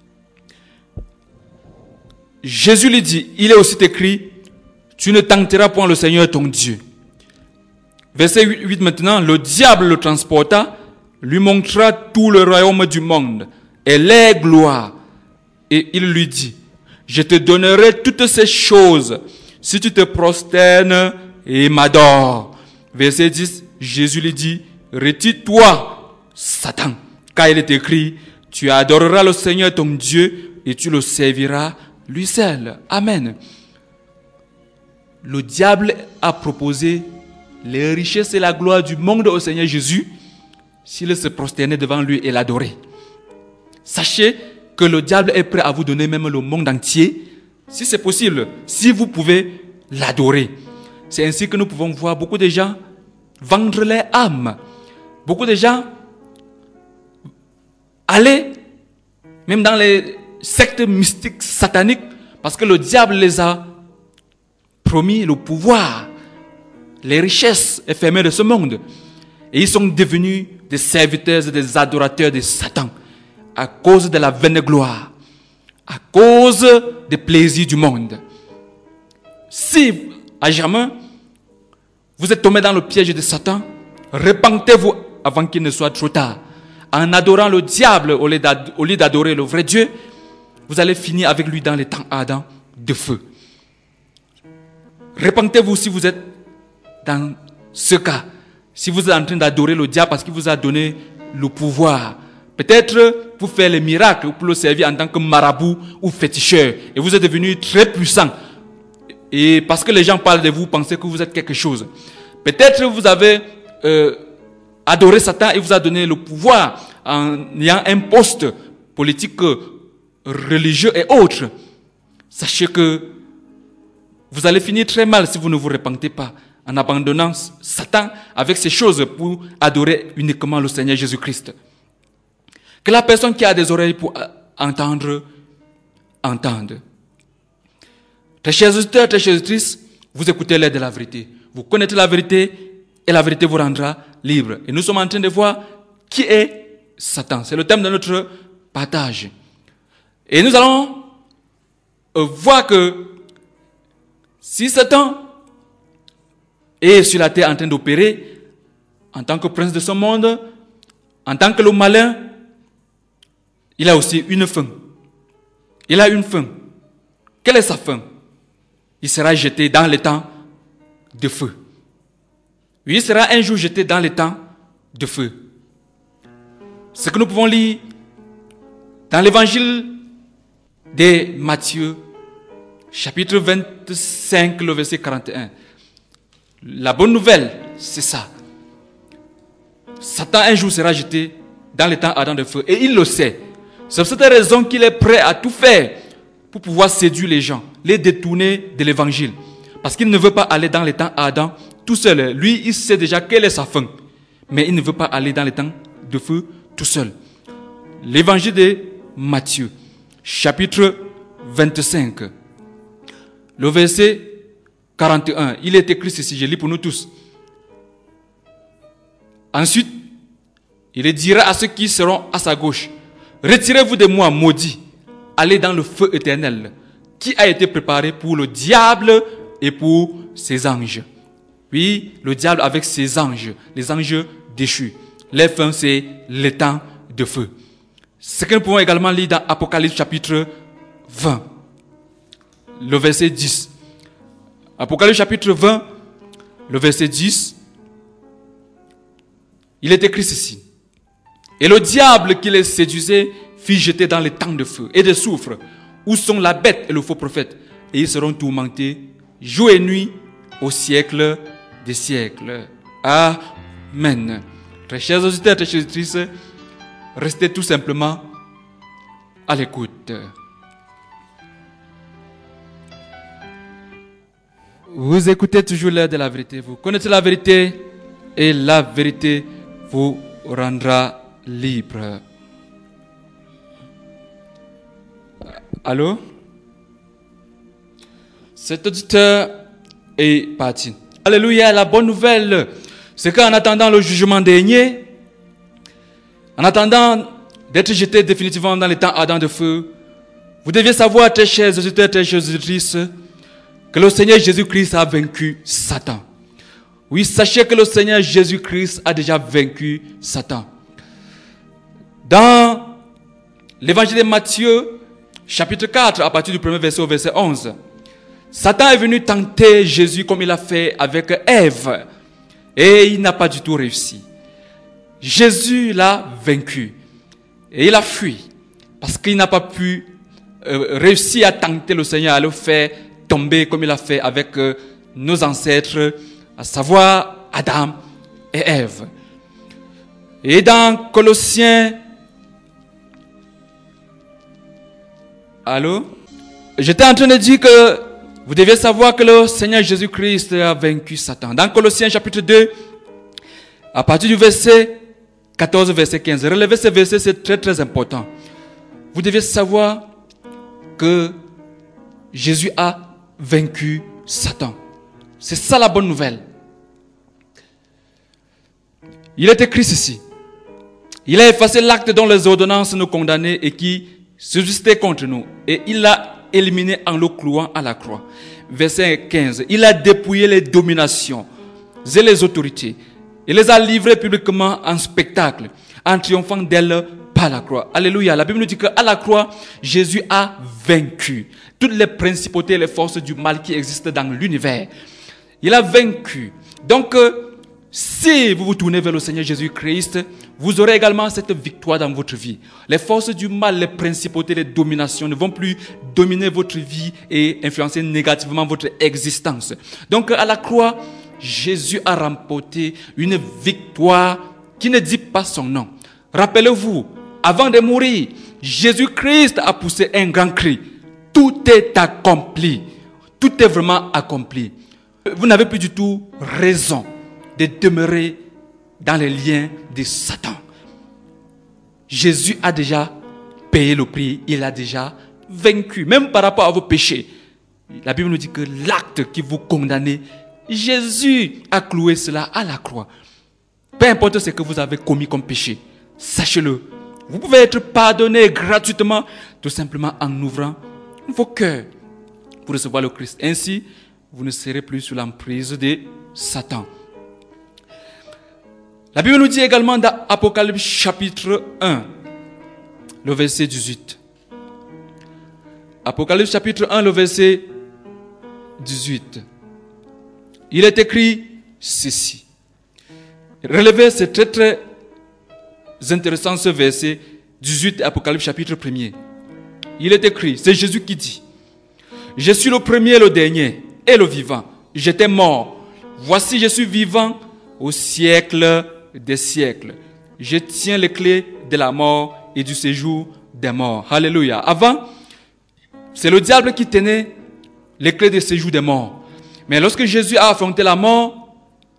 Jésus lui dit, il est aussi écrit, tu ne tenteras point le Seigneur ton Dieu. Verset 8 maintenant, le diable le transporta, lui montra tout le royaume du monde et les gloires. Et il lui dit, je te donnerai toutes ces choses si tu te prosternes et m'adores. Verset 10, Jésus lui dit, retire-toi, Satan, car il est écrit, tu adoreras le Seigneur ton Dieu et tu le serviras lui seul. Amen. Le diable a proposé les richesses et la gloire du monde au Seigneur Jésus s'il se prosternait devant lui et l'adorait. Sachez que le diable est prêt à vous donner même le monde entier, si c'est possible, si vous pouvez l'adorer. C'est ainsi que nous pouvons voir beaucoup de gens vendre leur âme. Beaucoup de gens aller même dans les sectes mystiques sataniques parce que le diable les a promis le pouvoir, les richesses éphémères de ce monde. Et ils sont devenus des serviteurs et des adorateurs de Satan à cause de la vaine gloire, à cause des plaisirs du monde. Si à jamais vous êtes tombé dans le piège de Satan, repentez-vous avant qu'il ne soit trop tard. En adorant le diable au lieu d'adorer le vrai Dieu, vous allez finir avec lui dans les temps ardents de feu. Repentez-vous si vous êtes dans ce cas. Si vous êtes en train d'adorer le diable parce qu'il vous a donné le pouvoir. Peut-être pour faire les miracles ou pour le servir en tant que marabout ou féticheur. Et vous êtes devenu très puissant. Et parce que les gens parlent de vous, pensez que vous êtes quelque chose. Peut-être vous avez adoré Satan et vous a donné le pouvoir en ayant un poste politique, religieux et autres. Sachez que vous allez finir très mal si vous ne vous repentez pas en abandonnant Satan avec ces choses pour adorer uniquement le Seigneur Jésus-Christ. Que la personne qui a des oreilles pour entendre, entende. Très chers auditeurs, très chères auditrices, vous écoutez l'air de la vérité. Vous connaissez la vérité et la vérité vous rendra libre. Et nous sommes en train de voir qui est Satan. C'est le thème de notre partage. Et nous allons voir que si Satan est sur la terre en train d'opérer en tant que prince de ce monde, en tant que le malin, il a aussi une fin. Il a une fin. Quelle est sa fin? Il sera jeté dans les temps de feu. Oui, il sera un jour jeté dans les temps de feu. Ce que nous pouvons lire dans l'évangile de Matthieu, chapitre 25, le verset 41. La bonne nouvelle, c'est ça. Satan un jour sera jeté dans les temps ardents de feu. Et il le sait. C'est pour cette raison qu'il est prêt à tout faire pour pouvoir séduire les gens, les détourner de l'évangile. Parce qu'il ne veut pas aller dans les temps ardents tout seul. Lui, il sait déjà quelle est sa fin. Mais il ne veut pas aller dans les temps de feu tout seul. L'évangile de Matthieu, chapitre 25, le verset 41. Il est écrit ceci, je lis pour nous tous. Ensuite, il dira à ceux qui seront à sa gauche, retirez-vous de moi, maudits, allez dans le feu éternel, qui a été préparé pour le diable et pour ses anges. Oui, le diable avec ses anges, les anges déchus. Les fins, c'est les temps de feu. Ce que nous pouvons également lire dans Apocalypse chapitre 20, le verset 10. Apocalypse chapitre 20, le verset 10. Il est écrit ceci. Et le diable qui les séduisait fut jeté dans les temps de feu et de soufre, où sont la bête et le faux prophète, et ils seront tourmentés jour et nuit au siècle des siècles. Amen. Très chers auditeurs, très chères auditrices, restez tout simplement à l'écoute. Vous écoutez toujours l'heure de la vérité. Vous connaissez la vérité et la vérité vous rendra libre. Allô? Cet auditeur est parti. Alléluia, la bonne nouvelle, c'est qu'en attendant le jugement dernier, en attendant d'être jeté définitivement dans les temps ardents de feu, vous deviez savoir, très chers auditeurs, très chères auditrices, que le Seigneur Jésus-Christ a vaincu Satan. Oui, sachez que le Seigneur Jésus-Christ a déjà vaincu Satan. Dans l'évangile de Matthieu, chapitre 4, à partir du premier verset au verset 11, Satan est venu tenter Jésus comme il a fait avec Ève. Et il n'a pas du tout réussi. Jésus l'a vaincu. Et il a fui. Parce qu'il n'a pas pu réussir à tenter le Seigneur, à le faire tomber comme il a fait avec nos ancêtres, à savoir Adam et Ève. Et dans Colossiens, allô? J'étais en train de dire que vous devez savoir que le Seigneur Jésus-Christ a vaincu Satan. Dans Colossiens chapitre 2, à partir du verset 14, verset 15, relevez ce verset, c'est très très important. Vous devez savoir que Jésus a vaincu Satan. C'est ça la bonne nouvelle. Il est écrit ceci. Il a effacé l'acte dont les ordonnances nous condamnaient et qui subsistait contre nous. Et il l'a éliminé en le clouant à la croix. Verset 15. Il a dépouillé les dominations et les autorités. Il les a livrées publiquement en spectacle, en triomphant d'elles par la croix. Alléluia. La Bible nous dit qu'à la croix, Jésus a vaincu toutes les principautés et les forces du mal qui existent dans l'univers. Il a vaincu. Donc, si vous vous tournez vers le Seigneur Jésus-Christ, vous aurez également cette victoire dans votre vie. Les forces du mal, les principautés, les dominations ne vont plus dominer votre vie et influencer négativement votre existence. Donc, à la croix, Jésus a remporté une victoire qui ne dit pas son nom. Rappelez-vous, avant de mourir, Jésus-Christ a poussé un grand cri. Tout est accompli. Tout est vraiment accompli. Vous n'avez plus du tout raison de demeurer dans les liens de Satan. Jésus a déjà payé le prix. Il a déjà vaincu. Même par rapport à vos péchés. la Bible nous dit que l'acte qui vous condamnait, Jésus a cloué cela à la croix. Peu importe ce que vous avez commis comme péché, sachez-le. Vous pouvez être pardonné gratuitement, tout simplement en ouvrant vos cœurs pour recevoir le Christ. Ainsi, vous ne serez plus sous l'emprise de Satan. La Bible nous dit également dans Apocalypse chapitre 1, le verset 18. Apocalypse chapitre 1, le verset 18. Il est écrit ceci. Relevez, c'est très très intéressant ce verset 18 Apocalypse chapitre 1er. Il est écrit, c'est Jésus qui dit: je suis le premier, le dernier et le vivant. J'étais mort. Voici, je suis vivant au siècle des siècles. Je tiens les clés de la mort et du séjour des morts. Alléluia. Avant, c'est le diable qui tenait les clés du séjour des morts. Mais lorsque Jésus a affronté la mort,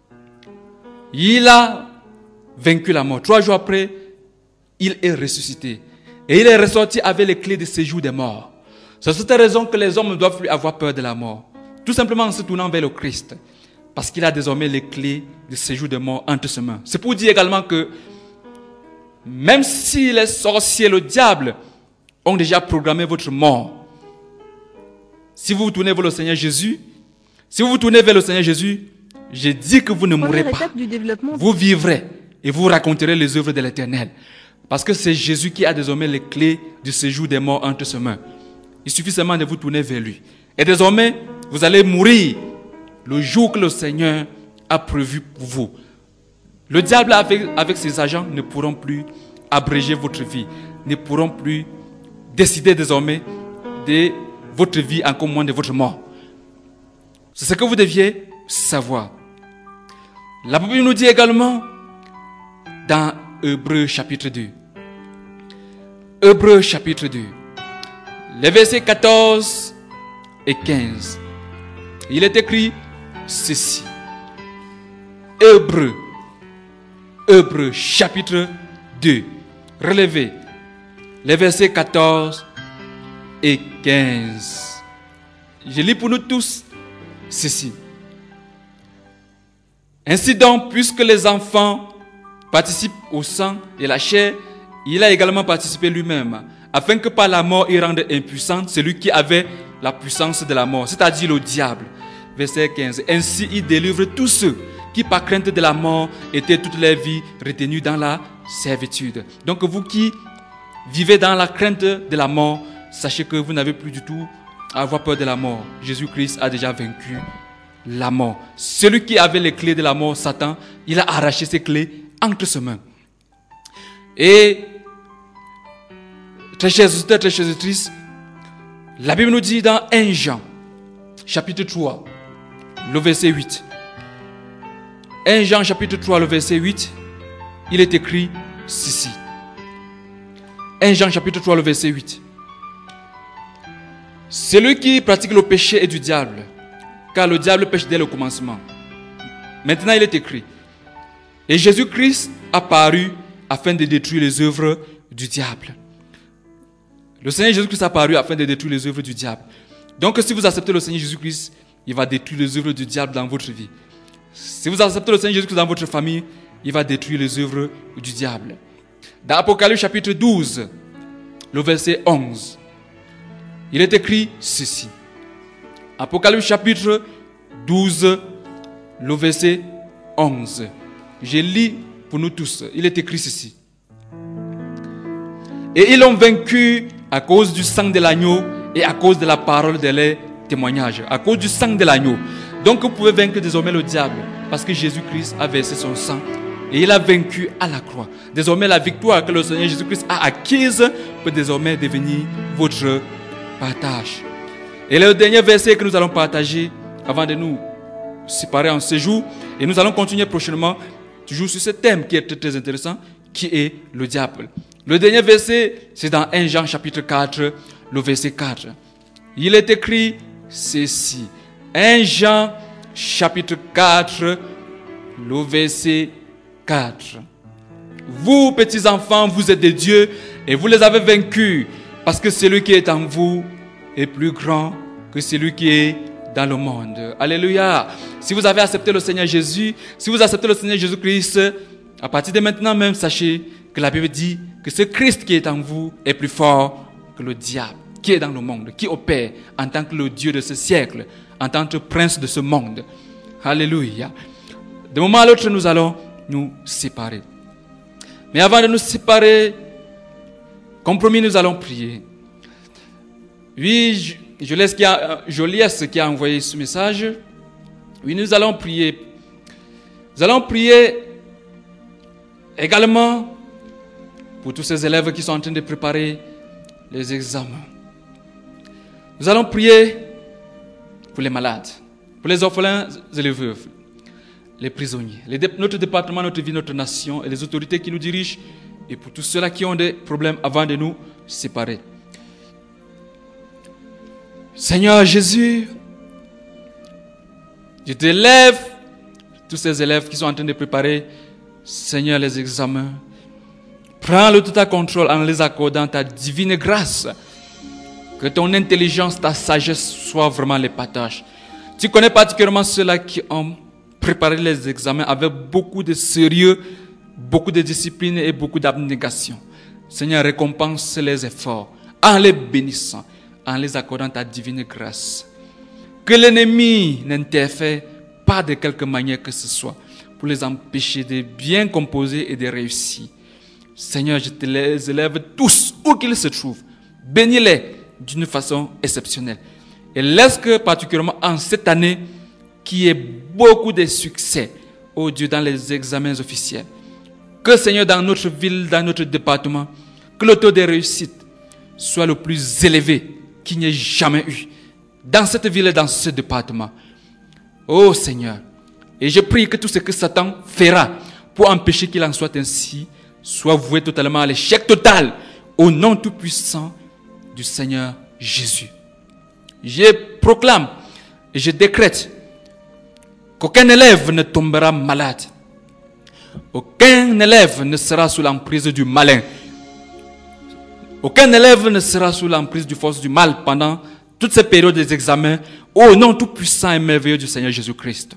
il a vaincu la mort. 3 jours après, il est ressuscité. Et il est ressorti avec les clés du séjour des morts. C'est cette raison que les hommes ne doivent plus avoir peur de la mort. Tout simplement en se tournant vers le Christ. Parce qu'il a désormais les clés du séjour des morts entre ses mains. C'est pour dire également que même si les sorciers, le diable, ont déjà programmé votre mort, si vous vous tournez vers le Seigneur Jésus, je dis que vous ne mourrez pas. Vous vivrez et vous raconterez les œuvres de l'Éternel. Parce que c'est Jésus qui a désormais les clés du séjour des morts entre ses mains. Il suffit seulement de vous tourner vers lui. Et désormais, vous allez mourir le jour que le Seigneur a prévu pour vous. Le diable avec ses agents ne pourront plus abréger votre vie, ne pourront plus décider désormais de votre vie, encore moins de votre mort. C'est ce que vous deviez savoir. La Bible nous dit également dans Hébreux chapitre 2. Hébreux chapitre 2. Les versets 14 et 15. Il est écrit ceci. Hébreux chapitre 2. Relevez les versets 14 et 15. Je lis pour nous tous ceci. Ainsi donc, puisque les enfants participent au sang et la chair, il a également participé lui-même, afin que par la mort il rende impuissant celui qui avait la puissance de la mort, c'est-à-dire le diable. Verset 15. Ainsi il délivre tous ceux qui par crainte de la mort étaient toute leur vie retenus dans la servitude. Donc vous qui vivez dans la crainte de la mort, sachez que vous n'avez plus du tout à avoir peur de la mort. Jésus-Christ a déjà vaincu la mort. Celui qui avait les clés de la mort, Satan, il a arraché ses clés entre ses mains. Et très chers auditeurs, très chères auditrices, la Bible nous dit dans 1 Jean, chapitre 3, le verset 8. 1 Jean, chapitre 3, le verset 8, il est écrit ceci. 1 Jean, chapitre 3, le verset 8. Celui qui pratique le péché est du diable, car le diable pêche dès le commencement. Maintenant, il est écrit: et Jésus-Christ a paru afin de détruire les œuvres du diable. Le Seigneur Jésus-Christ a paru afin de détruire les œuvres du diable. Donc, si vous acceptez le Seigneur Jésus-Christ, il va détruire les œuvres du diable dans votre vie. Si vous acceptez le Seigneur Jésus-Christ dans votre famille, il va détruire les œuvres du diable. Dans Apocalypse chapitre 12, le verset 11, il est écrit ceci. Apocalypse chapitre 12, le verset 11. Je lis pour nous tous. Il est écrit ceci. Et ils l'ont vaincu à cause du sang de l'agneau et à cause de la parole de leur témoignage. À cause du sang de l'agneau. Donc vous pouvez vaincre désormais le diable parce que Jésus-Christ a versé son sang et il a vaincu à la croix. Désormais la victoire que le Seigneur Jésus-Christ a acquise peut désormais devenir votre partage. Et le dernier verset que nous allons partager avant de nous séparer en ce jour, et nous allons continuer prochainement toujours sur ce thème qui est très, très intéressant, qui est le diable. Le dernier verset, c'est dans 1 Jean chapitre 4, le verset 4. Il est écrit ceci. 1 Jean chapitre 4, le verset 4. Vous, petits enfants, vous êtes des dieux et vous les avez vaincus, parce que celui qui est en vous est plus grand que que celui qui est dans le monde. Alléluia. Si vous avez accepté le Seigneur Jésus, si vous acceptez le Seigneur Jésus-Christ, à partir de maintenant même, sachez que la Bible dit que ce Christ qui est en vous est plus fort que le diable qui est dans le monde, qui opère en tant que le Dieu de ce siècle, en tant que prince de ce monde. Alléluia. De moment à l'autre, nous allons nous séparer. Mais avant de nous séparer, comme promis, nous allons prier. Oui, Jolies qui a envoyé ce message. Oui, nous allons prier. Nous allons prier également pour tous ces élèves qui sont en train de préparer les examens. Nous allons prier pour les malades, pour les orphelins et les veuves, les prisonniers, notre département, notre vie, notre nation et les autorités qui nous dirigent, et pour tous ceux-là qui ont des problèmes avant de nous séparer. Seigneur Jésus, je t'élève tous ces élèves qui sont en train de préparer, Seigneur, les examens. Prends le tout à contrôle en les accordant ta divine grâce. Que ton intelligence, ta sagesse soient vraiment les partages. Tu connais particulièrement ceux-là qui ont préparé les examens avec beaucoup de sérieux, beaucoup de discipline et beaucoup d'abnégation. Seigneur, récompense les efforts en les bénissant, en les accordant ta divine grâce. Que l'ennemi n'interfère pas de quelque manière que ce soit pour les empêcher de bien composer et de réussir. Seigneur, je te les élève tous, où qu'ils se trouvent. Bénis-les d'une façon exceptionnelle. Et laisse que, particulièrement en cette année, qu'il y ait beaucoup de succès, oh Dieu, dans les examens officiels. Que, Seigneur, dans notre ville, dans notre département, que le taux de réussite soit le plus élevé qu'il n'y ait jamais eu dans cette ville et dans ce département. Oh Seigneur, et je prie que tout ce que Satan fera pour empêcher qu'il en soit ainsi, soit voué totalement à l'échec total, au nom tout-puissant du Seigneur Jésus. Je proclame et je décrète qu'aucun élève ne tombera malade. Aucun élève ne sera sous l'emprise du malin. Aucun élève ne sera sous l'emprise du force du mal pendant toutes ces périodes des examens, au nom tout-puissant et merveilleux du Seigneur Jésus-Christ.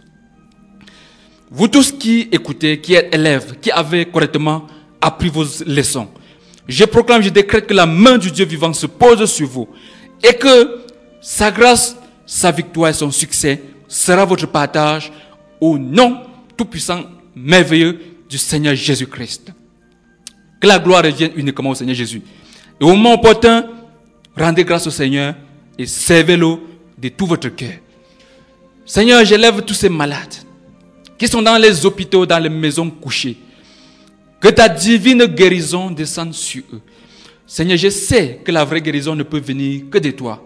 Vous tous qui écoutez, qui êtes élèves, qui avez correctement appris vos leçons, je proclame, je décrète que la main du Dieu vivant se pose sur vous et que sa grâce, sa victoire et son succès sera votre partage au nom tout-puissant, merveilleux du Seigneur Jésus-Christ. Que la gloire revienne uniquement au Seigneur Jésus. Et au moment opportun, rendez grâce au Seigneur et servez-le de tout votre cœur. Seigneur, j'élève tous ces malades qui sont dans les hôpitaux, dans les maisons couchées. Que ta divine guérison descende sur eux. Seigneur, je sais que la vraie guérison ne peut venir que de toi.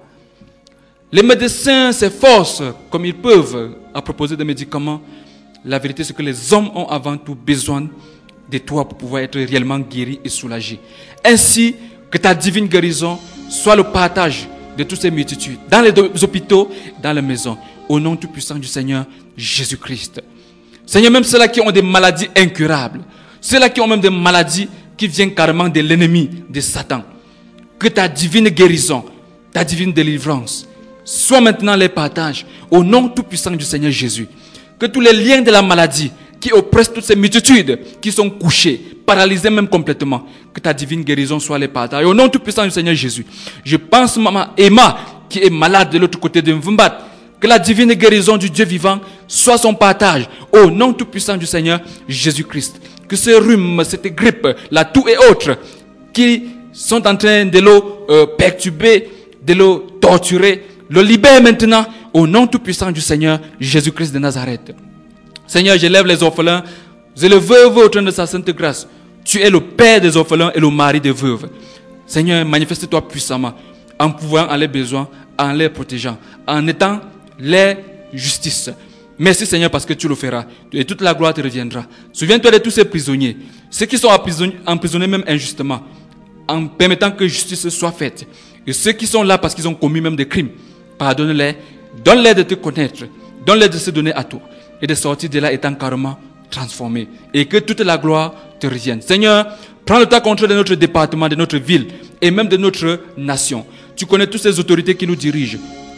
Les médecins s'efforcent comme ils peuvent à proposer des médicaments. La vérité, c'est que les hommes ont avant tout besoin de toi pour pouvoir être réellement guéris et soulagés. Ainsi, que ta divine guérison soit le partage de toutes ces multitudes, dans les hôpitaux, dans les maisons, au nom tout-puissant du Seigneur Jésus-Christ. Seigneur, même ceux-là qui ont des maladies incurables, ceux-là qui ont même des maladies qui viennent carrément de l'ennemi, de Satan, que ta divine guérison, ta divine délivrance, soit maintenant les partages, au nom tout-puissant du Seigneur Jésus. Que tous les liens de la maladie qui oppressent toutes ces multitudes qui sont couchées, paralysées même complètement, que ta divine guérison soit les partages. Au nom tout-puissant du Seigneur Jésus. Je pense maman Emma qui est malade de l'autre côté de Mvumbat. Que la divine guérison du Dieu vivant soit son partage. Au nom tout-puissant du Seigneur Jésus-Christ. Que ce rhume, cette grippe, la toux et autres qui sont en train de le perturber, de le torturer, le libère maintenant au nom tout-puissant du Seigneur Jésus-Christ de Nazareth. Seigneur, j'élève les orphelins, je les veuves au trône de sa sainte grâce. Tu es le père des orphelins et le mari des veuves. Seigneur, manifeste-toi puissamment en pouvant à leurs besoins, en les protégeant, en étant les justices. Merci Seigneur parce que tu le feras et toute la gloire te reviendra. Souviens-toi de tous ces prisonniers, ceux qui sont emprisonnés même injustement, en permettant que justice soit faite. Et ceux qui sont là parce qu'ils ont commis même des crimes, pardonne-les, donne-les de te connaître, donne-les de se donner à toi et de sortir de là étant carrément transformés. Et que toute la gloire te revienne. Seigneur, prends le temps contrôle de notre département, de notre ville et même de notre nation. Tu connais toutes ces autorités qui nous dirigent.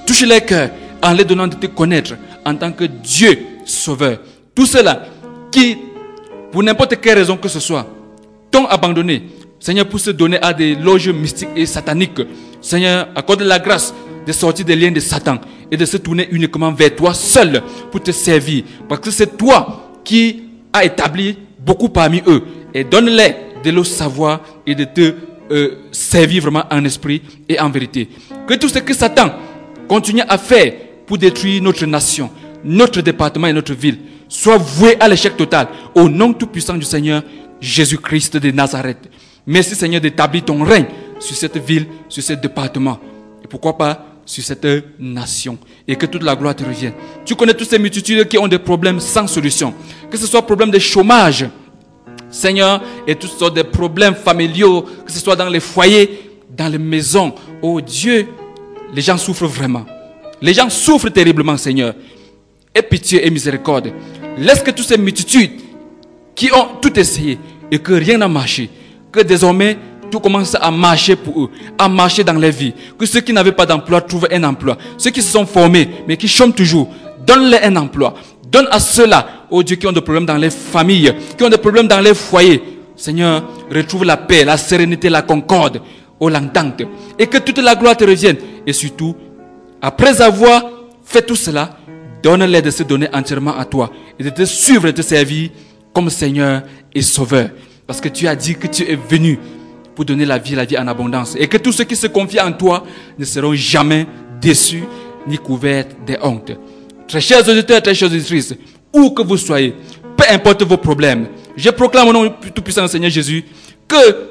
Touche les cœurs en les donnant de te connaître en tant que Dieu sauveur. Tous ceux-là qui, pour n'importe quelle raison que ce soit, t'ont abandonné, Seigneur, pour se donner à des loges mystiques et sataniques. Seigneur, accorde la grâce de sortir des liens de Satan et de se tourner uniquement vers toi seul pour te servir. Parce que c'est toi qui as établi beaucoup parmi eux. Et donne-les de le savoir et de te servir vraiment en esprit et en vérité. Que tout ce que Satan continue à faire pour détruire notre nation, notre département et notre ville soit voué à l'échec total au nom tout-puissant du Seigneur Jésus-Christ de Nazareth. Merci Seigneur d'établir ton règne sur cette ville, sur ce département et pourquoi pas sur cette nation, et que toute la gloire te revienne. Tu connais toutes ces multitudes qui ont des problèmes sans solution, que ce soit problème de chômage, Seigneur, et toutes sortes de problèmes familiaux, que ce soit dans les foyers, dans les maisons. Oh Dieu, les gens souffrent vraiment. Les gens souffrent terriblement, Seigneur. Aie pitié et miséricorde. Laisse que toutes ces multitudes qui ont tout essayé et que rien n'a marché, que désormais tout commence à marcher pour eux, à marcher dans leur vie. Que ceux qui n'avaient pas d'emploi trouvent un emploi. Ceux qui se sont formés mais qui chôment toujours, donne-leur un emploi. Donne à ceux-là, oh Dieu, qui ont des problèmes dans les familles, qui ont des problèmes dans les foyers. Seigneur, retrouve la paix, la sérénité, la concorde, oh l'entente. Et que toute la gloire te revienne. Et surtout, après avoir fait tout cela, donne-leur de se donner entièrement à toi et de te suivre et de te servir comme Seigneur et Sauveur. Parce que tu as dit que tu es venu pour donner la vie en abondance. Et que tous ceux qui se confient en toi ne seront jamais déçus ni couverts de honte. Très chers auditeurs, très chères auditrices, où que vous soyez, peu importe vos problèmes, je proclame au nom tout-puissant du Seigneur Jésus que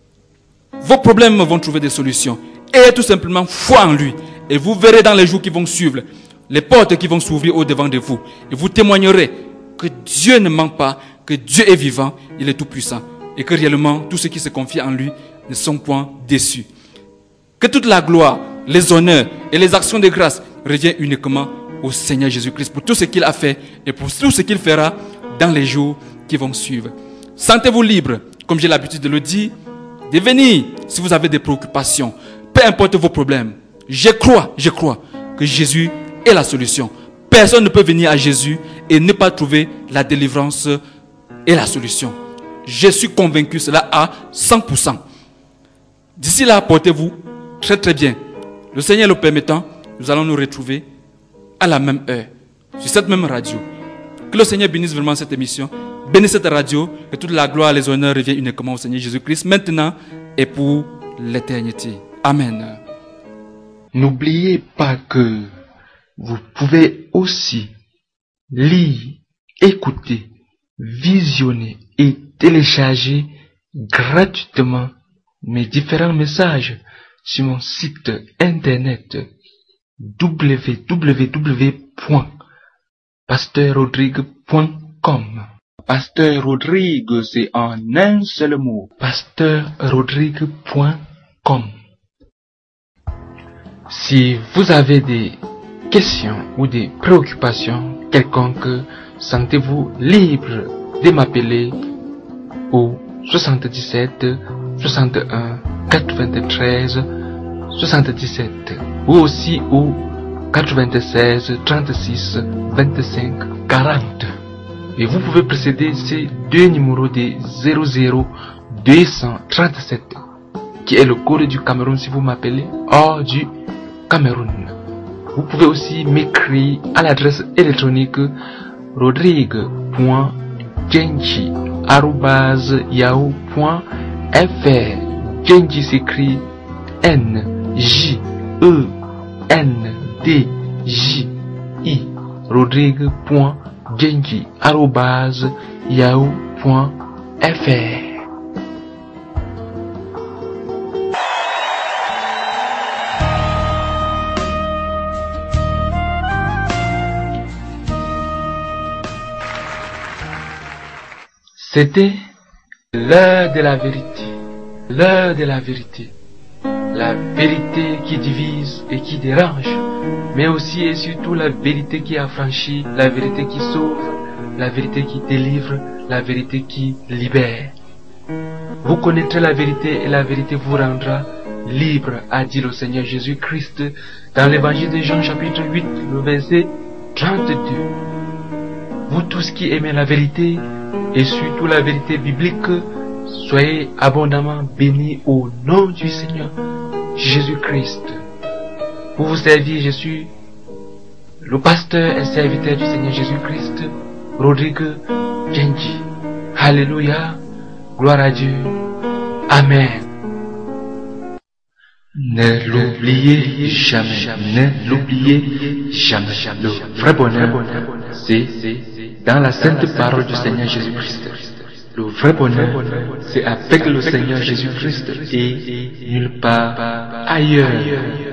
vos problèmes vont trouver des solutions. Ayez tout simplement foi en lui. Et vous verrez dans les jours qui vont suivre les portes qui vont s'ouvrir au-devant de vous. Et vous témoignerez que Dieu ne ment pas, que Dieu est vivant, il est tout-puissant. Et que réellement, tous ceux qui se confient en lui ne sont point déçus. Que toute la gloire, les honneurs et les actions de grâce reviennent uniquement au Seigneur Jésus-Christ pour tout ce qu'il a fait et pour tout ce qu'il fera dans les jours qui vont suivre. Sentez-vous libre, comme j'ai l'habitude de le dire, de venir si vous avez des préoccupations, peu importe vos problèmes. Je crois que Jésus est la solution. Personne ne peut venir à Jésus et ne pas trouver la délivrance et la solution. Je suis convaincu cela à 100%. D'ici là, portez-vous très très bien. Le Seigneur le permettant, nous allons nous retrouver à la même heure, sur cette même radio. Que le Seigneur bénisse vraiment cette émission, bénisse cette radio, que toute la gloire et les honneurs reviennent uniquement au Seigneur Jésus-Christ, maintenant et pour l'éternité. Amen. N'oubliez pas que vous pouvez aussi lire, écouter, visionner et télécharger gratuitement mes différents messages sur mon site internet www.pasteur-rodrigue.com. Pasteur Rodrigue, c'est en un seul mot. pasteur-rodrigue.com. Si vous avez des questions ou des préoccupations quelconques, sentez-vous libre de m'appeler au 77 61 93 77 ou aussi au 96 36 25 40. Et vous pouvez précéder ces deux numéros de 00 237 qui est le code du Cameroun si vous m'appelez hors du Cameroun. Vous pouvez aussi m'écrire à l'adresse électronique rodrigue.djenji@yahoo.fr. Djenji s'écrit NJENDJI. rodrigue.djenji@yahoo.fr. C'était l'heure de la vérité, l'heure de la vérité, la vérité qui divise et qui dérange, mais aussi et surtout la vérité qui affranchit, la vérité qui sauve, la vérité qui délivre, la vérité qui libère. Vous connaîtrez la vérité et la vérité vous rendra libre, a dit le Seigneur Jésus-Christ dans l'évangile de Jean chapitre 8, le verset 32. Vous tous qui aimez la vérité, et surtout la vérité biblique, soyez abondamment bénis au nom du Seigneur Jésus-Christ. Pour vous servir, je suis le pasteur et serviteur du Seigneur Jésus-Christ, Rodrigue Genji. Alléluia, gloire à Dieu, Amen. Ne l'oubliez jamais, ne l'oubliez jamais. Le vrai bonheur, c'est dans la sainte parole du Seigneur Jésus-Christ. Le vrai bonheur, c'est avec le Seigneur Jésus-Christ et nulle part ailleurs.